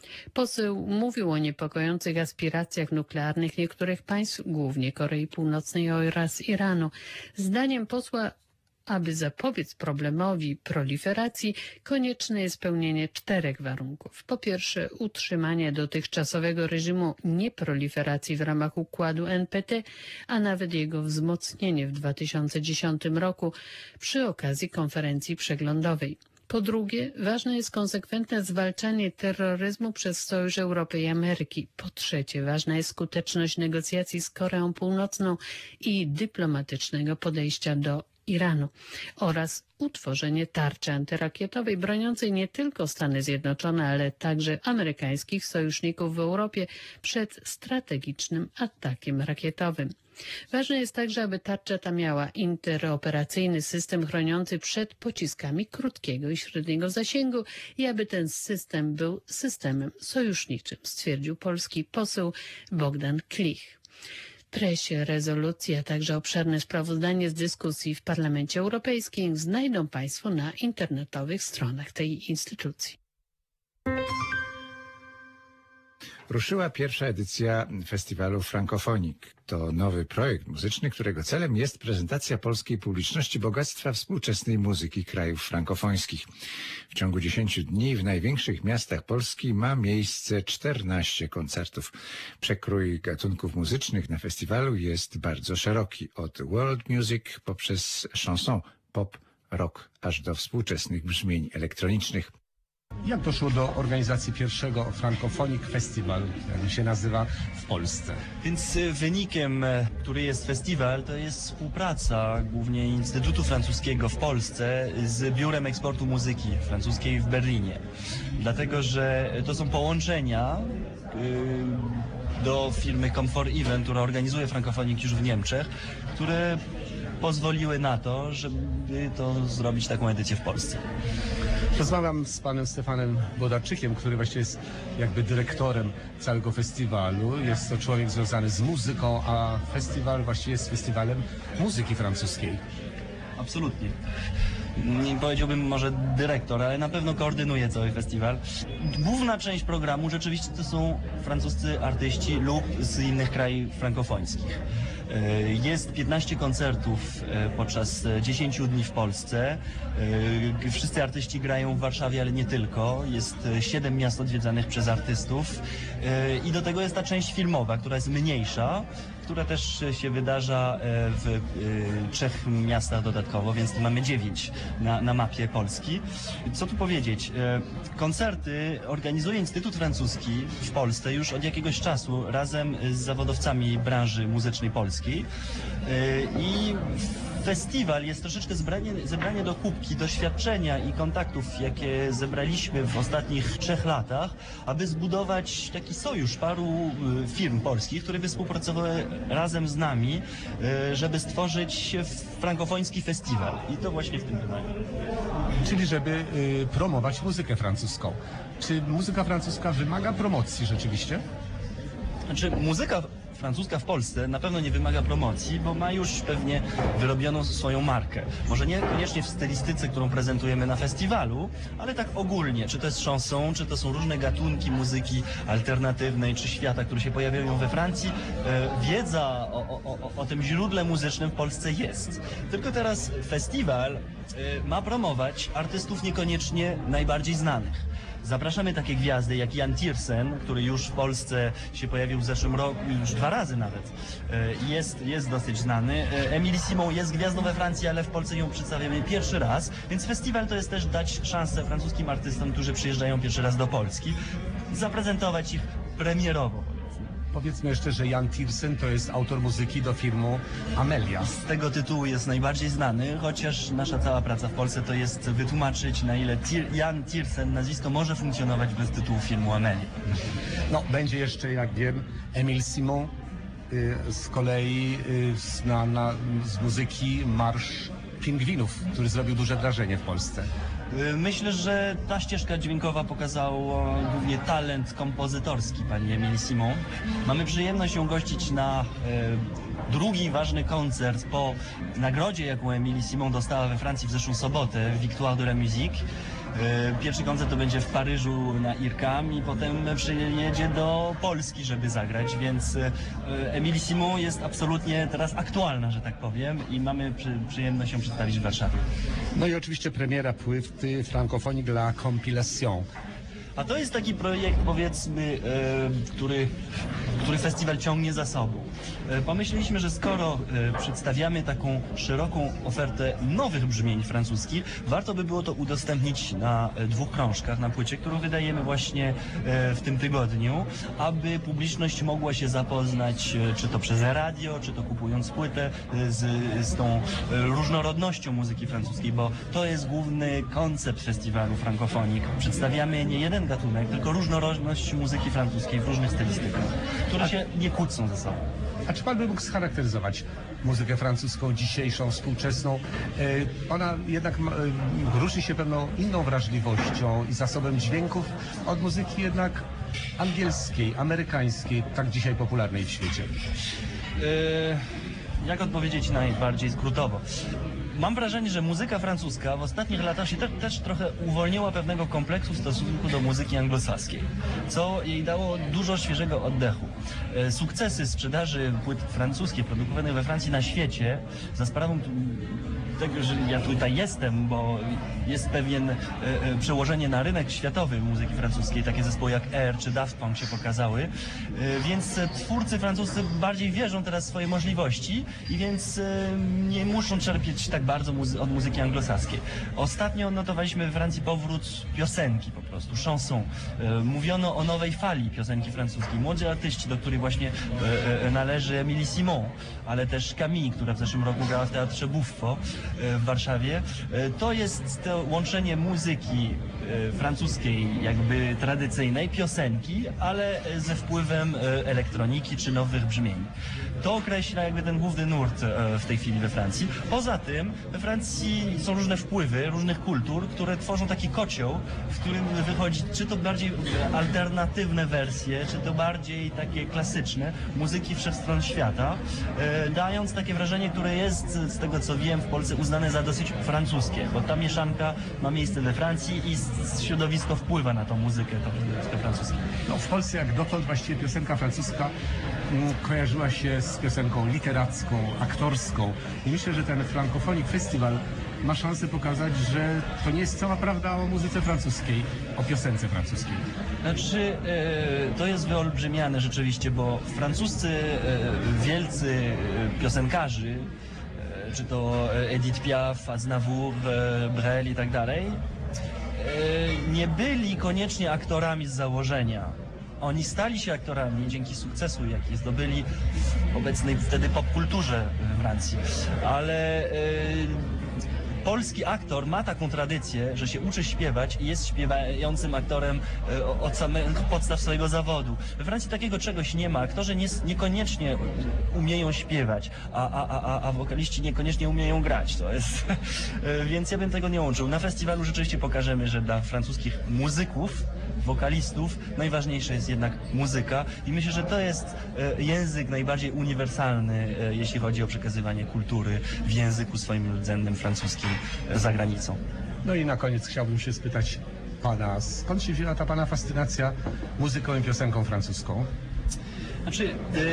Speaker 6: Poseł mówił o niepokojących aspiracjach nuklearnych niektórych państw, głównie Korei Północnej oraz Iranu. Zdaniem posła, aby zapobiec problemowi proliferacji, konieczne jest spełnienie 4 warunków. Po pierwsze, utrzymanie dotychczasowego reżimu nieproliferacji w ramach układu NPT, a nawet jego wzmocnienie w 2010 roku przy okazji konferencji przeglądowej. Po drugie, ważne jest konsekwentne zwalczanie terroryzmu przez Sojusz Europy i Ameryki. Po trzecie, ważna jest skuteczność negocjacji z Koreą Północną i dyplomatycznego podejścia do Iranu oraz utworzenie tarczy antyrakietowej broniącej nie tylko Stany Zjednoczone, ale także amerykańskich sojuszników w Europie przed strategicznym atakiem rakietowym. Ważne jest także, aby tarcza ta miała interoperacyjny system chroniący przed pociskami krótkiego i średniego zasięgu i aby ten system był systemem sojuszniczym, stwierdził polski poseł Bogdan Klich. Presie rezolucji, a także obszerne sprawozdanie z dyskusji w Parlamencie Europejskim znajdą Państwo na internetowych stronach tej instytucji.
Speaker 1: Ruszyła pierwsza edycja festiwalu Frankofonik. To nowy projekt muzyczny, którego celem jest prezentacja polskiej publiczności bogactwa współczesnej muzyki krajów frankofońskich. W ciągu 10 dni w największych miastach Polski ma miejsce 14 koncertów. Przekrój gatunków muzycznych na festiwalu jest bardzo szeroki. Od world music poprzez chanson, pop, rock, aż do współczesnych brzmień elektronicznych.
Speaker 9: Jak doszło do organizacji pierwszego Frankofonik Festival, jak się nazywa, w Polsce?
Speaker 10: Więc wynikiem, który jest festiwal, to jest współpraca głównie Instytutu Francuskiego w Polsce z Biurem Eksportu Muzyki Francuskiej w Berlinie. Dlatego, że to są połączenia do firmy Comfort Event, która organizuje Frankofonik już w Niemczech, które pozwoliły na to, żeby to zrobić taką edycję w Polsce.
Speaker 9: Rozmawiam z panem Stefanem Wodarczykiem, który właśnie jest jakby dyrektorem całego festiwalu. Jest to człowiek związany z muzyką, a festiwal właściwie jest festiwalem muzyki francuskiej.
Speaker 10: Absolutnie. Nie powiedziałbym może dyrektor, ale na pewno koordynuje cały festiwal. Główna część programu rzeczywiście to są francuscy artyści lub z innych krajów frankofońskich. Jest 15 koncertów podczas 10 dni w Polsce. Wszyscy artyści grają w Warszawie, ale nie tylko. Jest 7 miast odwiedzanych przez artystów. I do tego jest ta część filmowa, która jest mniejsza, która też się wydarza w 3 miastach dodatkowo, więc mamy 9 na mapie Polski. Co tu powiedzieć? Koncerty organizuje Instytut Francuski w Polsce już od jakiegoś czasu razem z zawodowcami branży muzycznej polskiej. I festiwal jest troszeczkę zebranie do kubki doświadczenia i kontaktów, jakie zebraliśmy w ostatnich 3 latach, aby zbudować taki sojusz paru firm polskich, które by współpracowały razem z nami, żeby stworzyć frankofoński festiwal. I to właśnie w tym wymaga.
Speaker 9: Czyli żeby promować muzykę francuską. Czy muzyka francuska wymaga promocji rzeczywiście?
Speaker 10: Znaczy, muzyka francuska w Polsce na pewno nie wymaga promocji, bo ma już pewnie wyrobioną swoją markę. Może nie koniecznie w stylistyce, którą prezentujemy na festiwalu, ale tak ogólnie. Czy to jest chanson, czy to są różne gatunki muzyki alternatywnej, czy świata, które się pojawiają we Francji. Wiedza o tym źródle muzycznym w Polsce jest. Tylko teraz festiwal ma promować artystów niekoniecznie najbardziej znanych. Zapraszamy takie gwiazdy jak Jan Tiersen, który już w Polsce się pojawił w zeszłym roku, już 2 razy nawet. Jest dosyć znany. Emily Simon jest gwiazdą we Francji, ale w Polsce ją przedstawiamy pierwszy raz. Więc festiwal to jest też dać szansę francuskim artystom, którzy przyjeżdżają pierwszy raz do Polski, zaprezentować ich premierowo.
Speaker 9: Powiedzmy jeszcze, że Jan Tiersen to jest autor muzyki do filmu Amelia.
Speaker 10: Z tego tytułu jest najbardziej znany, chociaż nasza cała praca w Polsce to jest wytłumaczyć, na ile Jan Tiersen, nazwisko, może funkcjonować bez tytułu filmu Amelia.
Speaker 9: No, będzie jeszcze, jak wiem, Emile Simon, z kolei znana z muzyki Marsz Pingwinów, który zrobił duże wrażenie w Polsce.
Speaker 10: Myślę, że ta ścieżka dźwiękowa pokazała głównie talent kompozytorski pani Emily Simon. Mamy przyjemność ją gościć na drugi ważny koncert po nagrodzie, jaką Emily Simon dostała we Francji w zeszłą sobotę, Victoire de la Musique. Pierwszy koncert to będzie w Paryżu na IRCAM i potem przyjedzie do Polski, żeby zagrać, więc Emily Simon jest absolutnie teraz aktualna, że tak powiem, i mamy przyjemność ją przedstawić w Warszawie.
Speaker 9: No i oczywiście premiera płyty Francophonique La Compilation.
Speaker 10: A to jest taki projekt, powiedzmy, który festiwal ciągnie za sobą. Pomyśleliśmy, że skoro przedstawiamy taką szeroką ofertę nowych brzmień francuskich, warto by było to udostępnić na 2 krążkach, na płycie, którą wydajemy właśnie w tym tygodniu, aby publiczność mogła się zapoznać, czy to przez radio, czy to kupując płytę, z tą różnorodnością muzyki francuskiej, bo to jest główny koncept festiwalu Francophonic. Przedstawiamy nie jeden gatunek, tylko różnorodność muzyki francuskiej w różnych stylistykach, które się nie kłócą ze sobą.
Speaker 9: A czy pan by mógł scharakteryzować muzykę francuską dzisiejszą, współczesną? Ona jednak różni się pewną inną wrażliwością i zasobem dźwięków od muzyki jednak angielskiej, amerykańskiej, tak dzisiaj popularnej w świecie.
Speaker 10: Jak odpowiedzieć najbardziej skrótowo? Mam wrażenie, że muzyka francuska w ostatnich latach się też trochę uwolniła pewnego kompleksu w stosunku do muzyki anglosaskiej, co jej dało dużo świeżego oddechu. Sukcesy sprzedaży płyt francuskich produkowanych we Francji na świecie za sprawą tego, że ja tutaj jestem, bo jest pewien przełożenie na rynek światowy muzyki francuskiej, takie zespoły jak Air czy Daft Punk się pokazały, więc twórcy francuscy bardziej wierzą teraz w swoje możliwości i więc nie muszą czerpieć tak bardzo od muzyki anglosaskiej. Ostatnio odnotowaliśmy we Francji powrót piosenki po prostu, chanson. Mówiono o nowej fali piosenki francuskiej. Młodzi artyści, do których właśnie należy Emilie Simon, ale też Camille, która w zeszłym roku grała w Teatrze Buffo w Warszawie. To jest to łączenie muzyki francuskiej, jakby tradycyjnej, piosenki, ale ze wpływem elektroniki czy nowych brzmień. To określa jakby ten główny nurt w tej chwili we Francji. Poza tym we Francji są różne wpływy różnych kultur, które tworzą taki kocioł, w którym wychodzi czy to bardziej alternatywne wersje, czy to bardziej takie klasyczne muzyki wszechstron świata, dając takie wrażenie, które jest, z tego co wiem, w Polsce uznane za dosyć francuskie, bo ta mieszanka ma miejsce we Francji i środowisko wpływa na tą muzykę, to francuską.
Speaker 9: No, w Polsce jak dotąd właściwie piosenka francuska kojarzyła się z piosenką literacką, aktorską i myślę, że ten Francophonic Festival ma szansę pokazać, że to nie jest cała prawda o muzyce francuskiej, o piosence francuskiej.
Speaker 10: Znaczy, to jest wyolbrzymiane rzeczywiście, bo francuscy wielcy piosenkarzy, czy to Edith Piaf, Aznavour, Brel i tak dalej, nie byli koniecznie aktorami z założenia. Oni stali się aktorami dzięki sukcesu, jaki zdobyli w obecnej wtedy popkulturze w Francji. Ale polski aktor ma taką tradycję, że się uczy śpiewać i jest śpiewającym aktorem od samych podstaw swojego zawodu. We Francji takiego czegoś nie ma. Aktorzy niekoniecznie umieją śpiewać, a wokaliści niekoniecznie umieją grać. To jest... Więc ja bym tego nie łączył. Na festiwalu rzeczywiście pokażemy, że dla francuskich muzyków, wokalistów najważniejsza jest jednak muzyka i myślę, że to jest język najbardziej uniwersalny, jeśli chodzi o przekazywanie kultury w języku swoim rdzennym francuskim za granicą.
Speaker 9: No i na koniec chciałbym się spytać pana, skąd się wzięła ta pana fascynacja muzyką i piosenką francuską?
Speaker 10: Znaczy,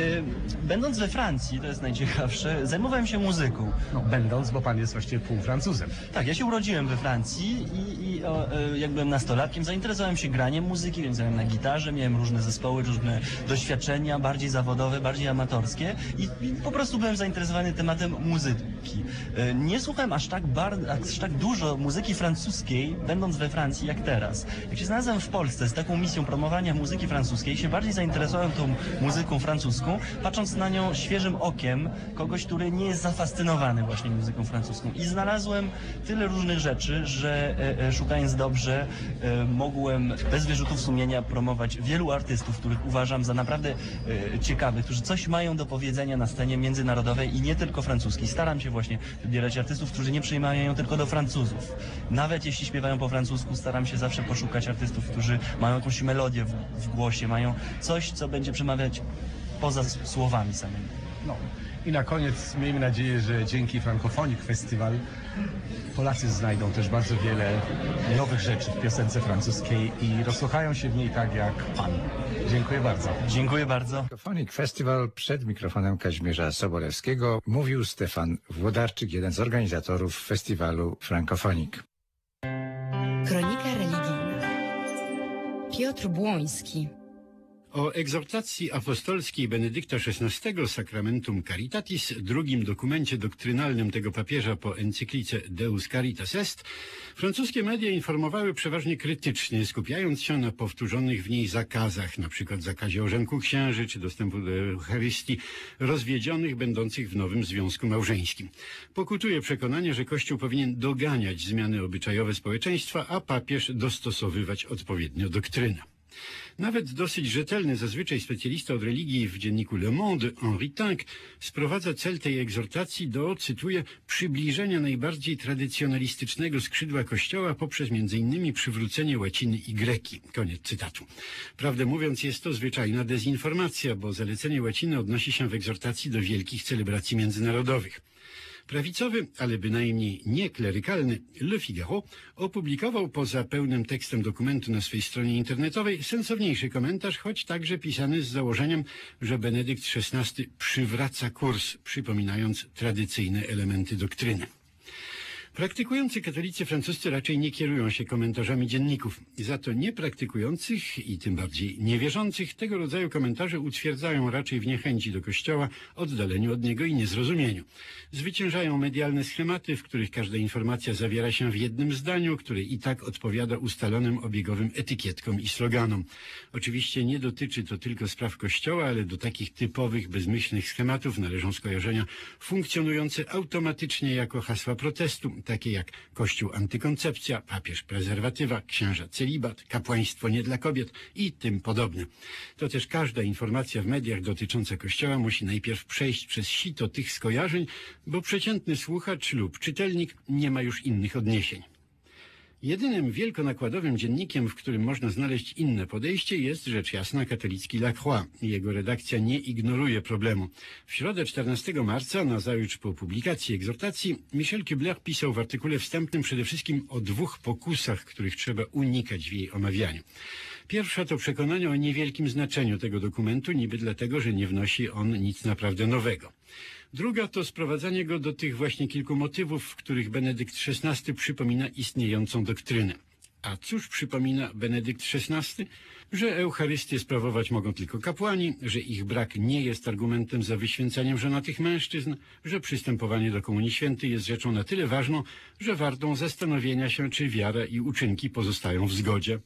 Speaker 10: będąc we Francji, to jest najciekawsze, zajmowałem się muzyką.
Speaker 9: No, będąc, bo pan jest właściwie półfrancuzem.
Speaker 10: Tak, ja się urodziłem we Francji i jak byłem nastolatkiem, zainteresowałem się graniem muzyki, więc grałem na gitarze, miałem różne zespoły, różne doświadczenia, bardziej zawodowe, bardziej amatorskie i po prostu byłem zainteresowany tematem muzyki. Nie słuchałem aż tak dużo muzyki francuskiej, będąc we Francji, jak teraz. Jak się znalazłem w Polsce z taką misją promowania muzyki francuskiej, się bardziej zainteresowałem tą muzyką francuską, patrząc na nią świeżym okiem kogoś, który nie jest zafascynowany właśnie muzyką francuską. I znalazłem tyle różnych rzeczy, że szukając dobrze, mogłem bez wyrzutów sumienia promować wielu artystów, których uważam za naprawdę ciekawych, którzy coś mają do powiedzenia na scenie międzynarodowej i nie tylko francuskiej. Staram się właśnie wybierać artystów, którzy nie przemawiają tylko do Francuzów. Nawet jeśli śpiewają po francusku, staram się zawsze poszukać artystów, którzy mają jakąś melodię w głosie, mają coś, co będzie przemawiać poza słowami samymi.
Speaker 9: No i na koniec miejmy nadzieję, że dzięki Francophonic Festival Polacy znajdą też bardzo wiele nowych rzeczy w piosence francuskiej i rozkochają się w niej tak jak pan. Dziękuję bardzo.
Speaker 10: Dziękuję bardzo.
Speaker 1: Francophonic Festival przed mikrofonem Kazimierza Sobolewskiego mówił Stefan Włodarczyk, jeden z organizatorów festiwalu Francophonic.
Speaker 11: Kronika religijna.
Speaker 6: Piotr Błoński.
Speaker 11: O egzortacji apostolskiej Benedykta XVI Sacramentum Caritatis, drugim dokumencie doktrynalnym tego papieża po encyklice Deus Caritas Est, francuskie media informowały przeważnie krytycznie, skupiając się na powtórzonych w niej zakazach, np. zakazie orzenku księży czy dostępu do Eucharystii rozwiedzionych będących w nowym związku małżeńskim. Pokutuje przekonanie, że Kościół powinien doganiać zmiany obyczajowe społeczeństwa, a papież dostosowywać odpowiednio doktrynę. Nawet dosyć rzetelny zazwyczaj specjalista od religii w dzienniku Le Monde, Henri Tinck, sprowadza cel tej egzortacji do, cytuję, przybliżenia najbardziej tradycjonalistycznego skrzydła Kościoła poprzez m.in. przywrócenie łaciny i greki. Koniec cytatu. Prawdę mówiąc, jest to zwyczajna dezinformacja, bo zalecenie łaciny odnosi się w egzortacji do wielkich celebracji międzynarodowych. Prawicowy, ale bynajmniej nie klerykalny Le Figaro opublikował poza pełnym tekstem dokumentu na swej stronie internetowej sensowniejszy komentarz, choć także pisany z założeniem, że Benedykt XVI przywraca kurs, przypominając tradycyjne elementy doktryny. Praktykujący katolicy francuscy raczej nie kierują się komentarzami dzienników. Za to niepraktykujących i tym bardziej niewierzących tego rodzaju komentarze utwierdzają raczej w niechęci do Kościoła, oddaleniu od niego i niezrozumieniu. Zwyciężają medialne schematy, w których każda informacja zawiera się w jednym zdaniu, które i tak odpowiada ustalonym obiegowym etykietkom i sloganom. Oczywiście nie dotyczy to tylko spraw Kościoła, ale do takich typowych, bezmyślnych schematów należą skojarzenia funkcjonujące automatycznie jako hasła protestu, takie jak Kościół antykoncepcja, papież prezerwatywa, księża celibat, kapłaństwo nie dla kobiet i tym podobne. To też każda informacja w mediach dotycząca Kościoła musi najpierw przejść przez sito tych skojarzeń, bo przeciętny słuchacz lub czytelnik nie ma już innych odniesień. Jedynym wielkonakładowym dziennikiem, w którym można znaleźć inne podejście, jest rzecz jasna katolicki La Croix. Jego redakcja nie ignoruje problemu. W środę 14 marca, nazajutrz po publikacji egzortacji, Michel Kubler pisał w artykule wstępnym przede wszystkim o dwóch pokusach, których trzeba unikać w jej omawianiu. Pierwsza to przekonanie o niewielkim znaczeniu tego dokumentu, niby dlatego, że nie wnosi on nic naprawdę nowego. Druga to sprowadzanie go do tych właśnie kilku motywów, w których Benedykt XVI przypomina istniejącą doktrynę. A cóż przypomina Benedykt XVI? Że Eucharystię sprawować mogą tylko kapłani, że ich brak nie jest argumentem za wyświęcaniem żonatych mężczyzn, że przystępowanie do Komunii Świętej jest rzeczą na tyle ważną, że wartą zastanowienia się, czy wiara i uczynki pozostają w zgodzie.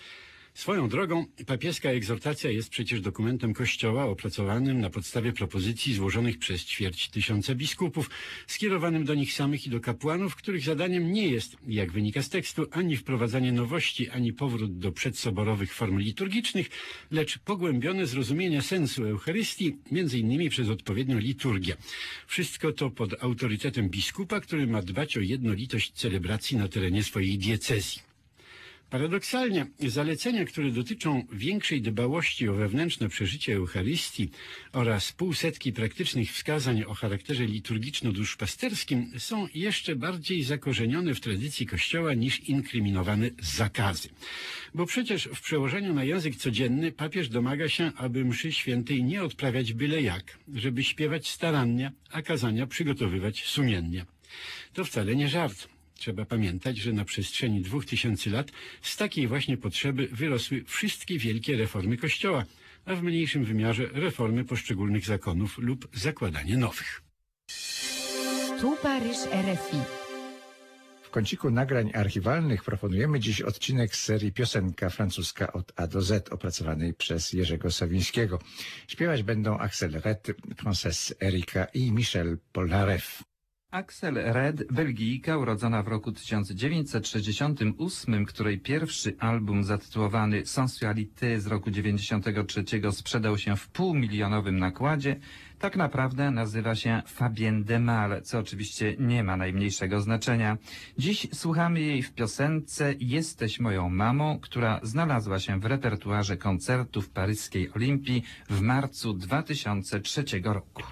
Speaker 11: Swoją drogą, papieska egzortacja jest przecież dokumentem Kościoła opracowanym na podstawie propozycji złożonych przez 250 biskupów, skierowanym do nich samych i do kapłanów, których zadaniem nie jest, jak wynika z tekstu, ani wprowadzanie nowości, ani powrót do przedsoborowych form liturgicznych, lecz pogłębione zrozumienie sensu Eucharystii, między innymi przez odpowiednią liturgię. Wszystko to pod autorytetem biskupa, który ma dbać o jednolitość celebracji na terenie swojej diecezji. Paradoksalnie zalecenia, które dotyczą większej dbałości o wewnętrzne przeżycie Eucharystii oraz 500 praktycznych wskazań o charakterze liturgiczno-duszpasterskim są jeszcze bardziej zakorzenione w tradycji Kościoła niż inkryminowane zakazy. Bo przecież w przełożeniu na język codzienny papież domaga się, aby mszy świętej nie odprawiać byle jak, żeby śpiewać starannie, a kazania przygotowywać sumiennie. To wcale nie żart. Trzeba pamiętać, że na przestrzeni 2000 lat z takiej właśnie potrzeby wyrosły wszystkie wielkie reformy Kościoła, a w mniejszym wymiarze reformy poszczególnych zakonów lub zakładanie nowych.
Speaker 3: Tu Paryż RFI.
Speaker 1: W kąciku nagrań archiwalnych proponujemy dziś odcinek z serii Piosenka francuska od A do Z, opracowanej przez Jerzego Sawińskiego. Śpiewać będą Axel Red, Frances Erika i Michel Polnareff.
Speaker 12: Axel Red, Belgijka, urodzona w roku 1968, której pierwszy album zatytułowany Sensualité z roku 93 sprzedał się w półmilionowym nakładzie, tak naprawdę nazywa się Fabienne Demal, co oczywiście nie ma najmniejszego znaczenia. Dziś słuchamy jej w piosence Jesteś moją mamą, która znalazła się w repertuarze koncertów paryskiej Olimpii w marcu 2003 roku.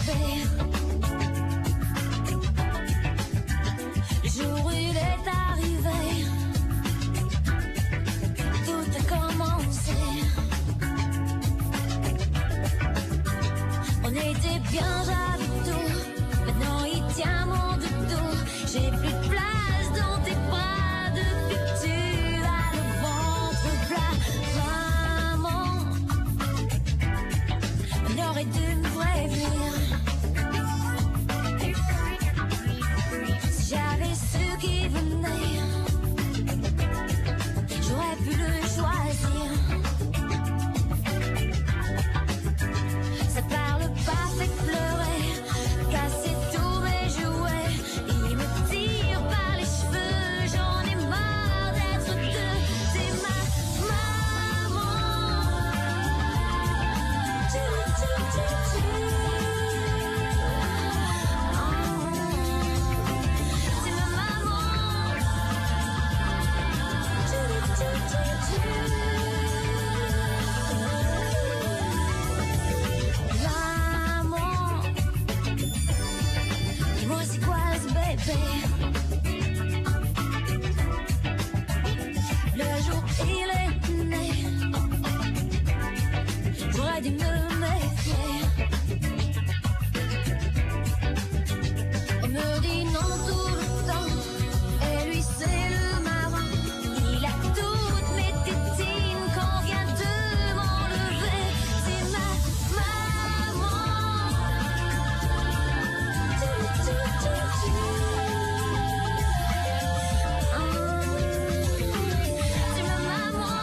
Speaker 13: Je roulais Paris souviens, j'avais tout. Maintenant, il tient mon doudou. J'ai plus de place dans tes bras depuis que tu as le ventre plat. Maman, on aurait dû me prévenir. Si j'avais su qui venait, j'aurais pu le choisir. Ça parle pas, fait pleurer, casser tous mes jouets. Il me tire par les cheveux, j'en ai marre d'être deux. C'est ma maman. Dis-moi c'est quoi ce bébé? Le jour il est né, j'aurais dû me méfier. Elle me dit non tout le temps, et lui c'est le marin. Il a toutes mes tétines qu'on vient de m'enlever. C'est ma maman. C'est ma maman.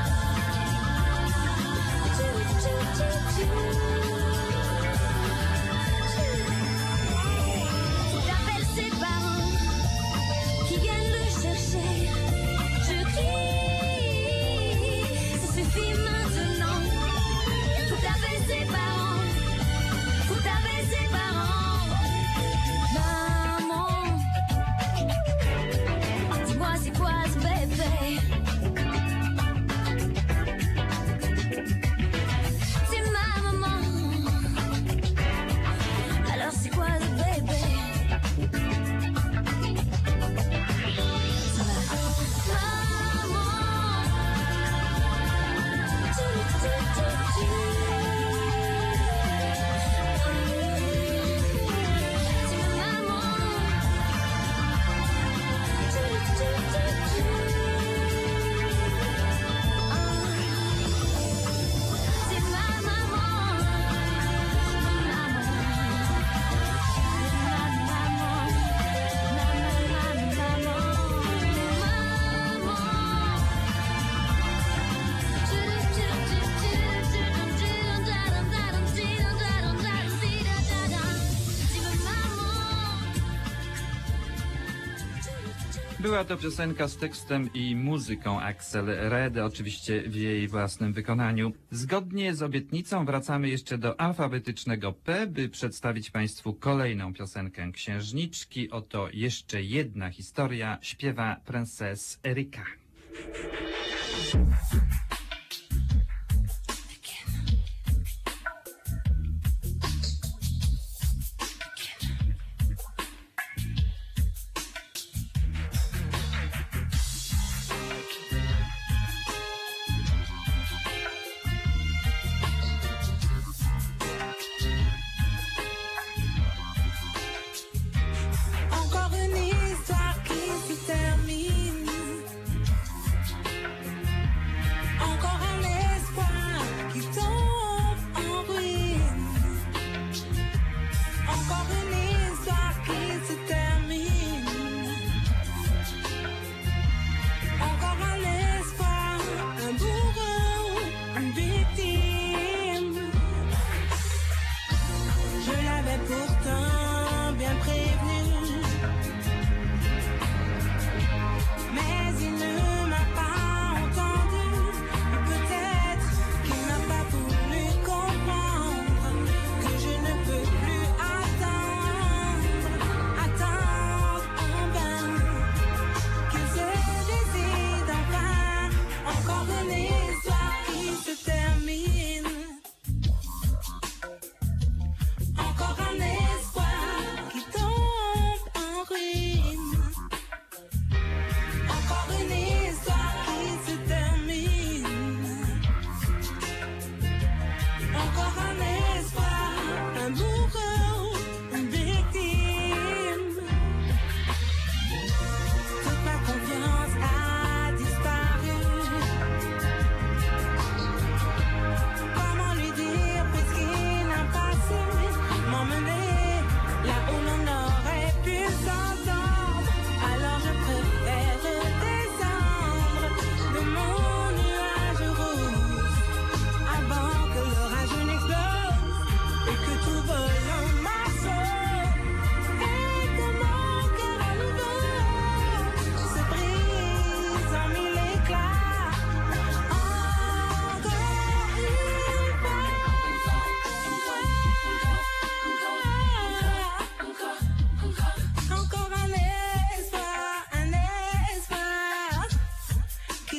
Speaker 13: J'appelle ses parents qui viennent le chercher. Je crie, ça suffit maintenant. Faut taper ses parents, faut taper ses parents. Maman, dis-moi c'est quoi ce bébé? C'est ma maman. Alors c'est quoi ce bébé? C'est ma maman. C'est ma maman. C'est ma maman.
Speaker 12: Była to piosenka z tekstem i muzyką Axel Red, oczywiście w jej własnym wykonaniu. Zgodnie z obietnicą wracamy jeszcze do alfabetycznego P, by przedstawić Państwu kolejną piosenkę księżniczki. Oto jeszcze jedna historia, śpiewa Princess Erika.
Speaker 13: Encore une histoire qui se termine.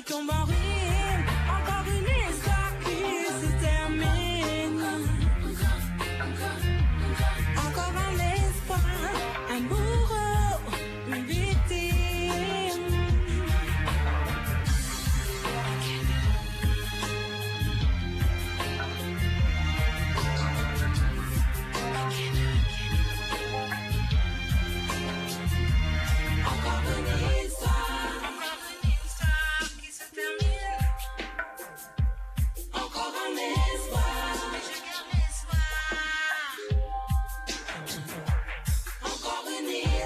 Speaker 13: qui tombe en ruine. Encore une histoire qui se termine. Encore un espoir, un bourreau, une victime. Encore une histoire qui se termine. Encore un espoir, mais je garde l'espoir. Encore une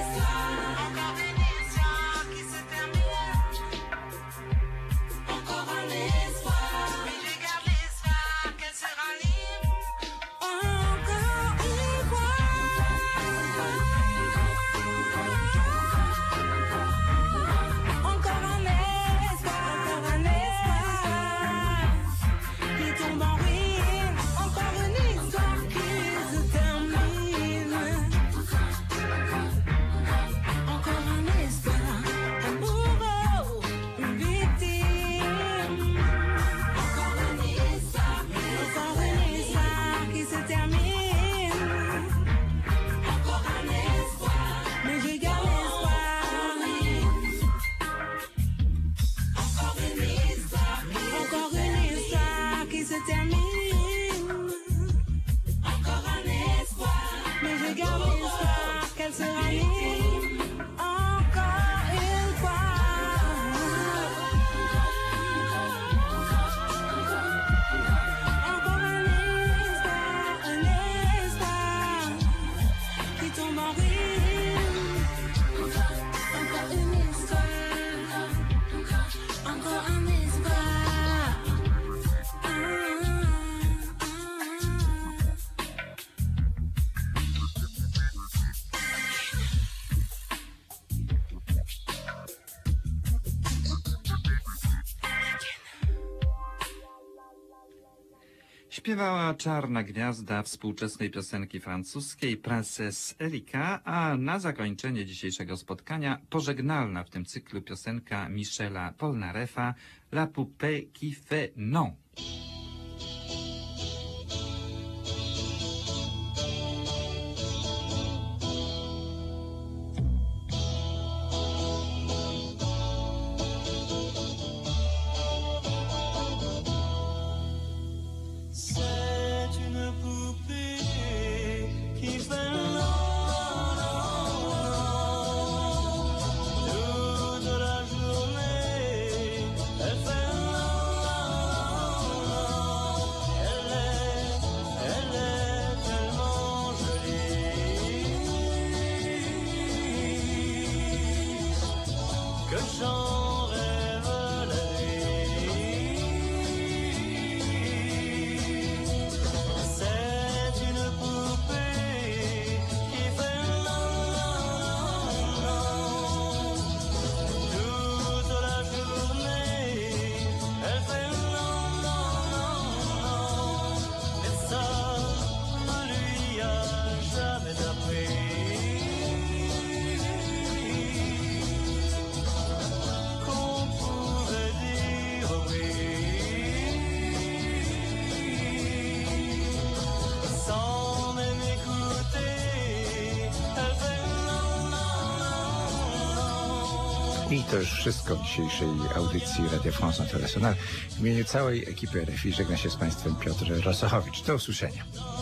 Speaker 13: histoire qui se termine. Encore un espoir, mais je garde l'espoir qu'elle sera libre. Encore une fois. Encore un espoir qui tombe en ruine. Encore une histoire qui se termine. Encore un espoir, un bourreau, une victime. Encore une histoire qui se termine. Encore un espoir, mais je garde l'espoir. Encore une histoire qui se termine. Encore un espoir, mais je garde l'espoir qu'elle sera libre. Encore une fois. Encore un espoir qui tombe en ruine. Encore une histoire. Encore un espoir.
Speaker 12: Śpiewała Czarna Gwiazda współczesnej piosenki francuskiej Princesse Erika, a na zakończenie dzisiejszego spotkania pożegnalna w tym cyklu piosenka Michela Polnarefa La poupée qui fait non.
Speaker 13: C'est une poupée qui fait non, non, non. Toute la journée, elle fait non, non, non. Elle est tellement jolie que j'en rêve la nuit. C'est une poupée qui fait non, non, non. Toute la journée, elle fait non, non, non, non. Et ça ne lui a jamais appris qu'on pouvait dire oui sans même écouter. Elle fait non, non, non, non.
Speaker 1: I to już wszystko w dzisiejszej audycji Radio France International. W imieniu całej ekipy RFI żegna się z Państwem Piotr Rosochowicz. Do usłyszenia.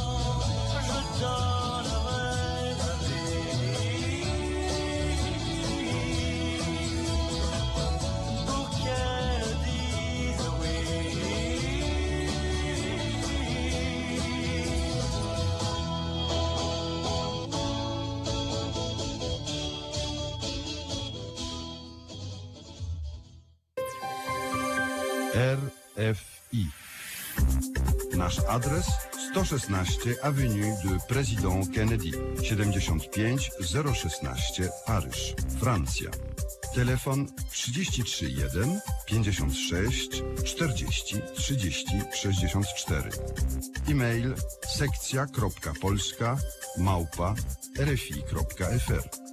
Speaker 13: Pour qu'elle dise oui.
Speaker 5: RFI. Nasz adres 116 Avenue de Président Kennedy 75 016 Paryż, Francja. Telefon 33 1 56 40 30 64. E-mail sekcja.polska@rfi.fr.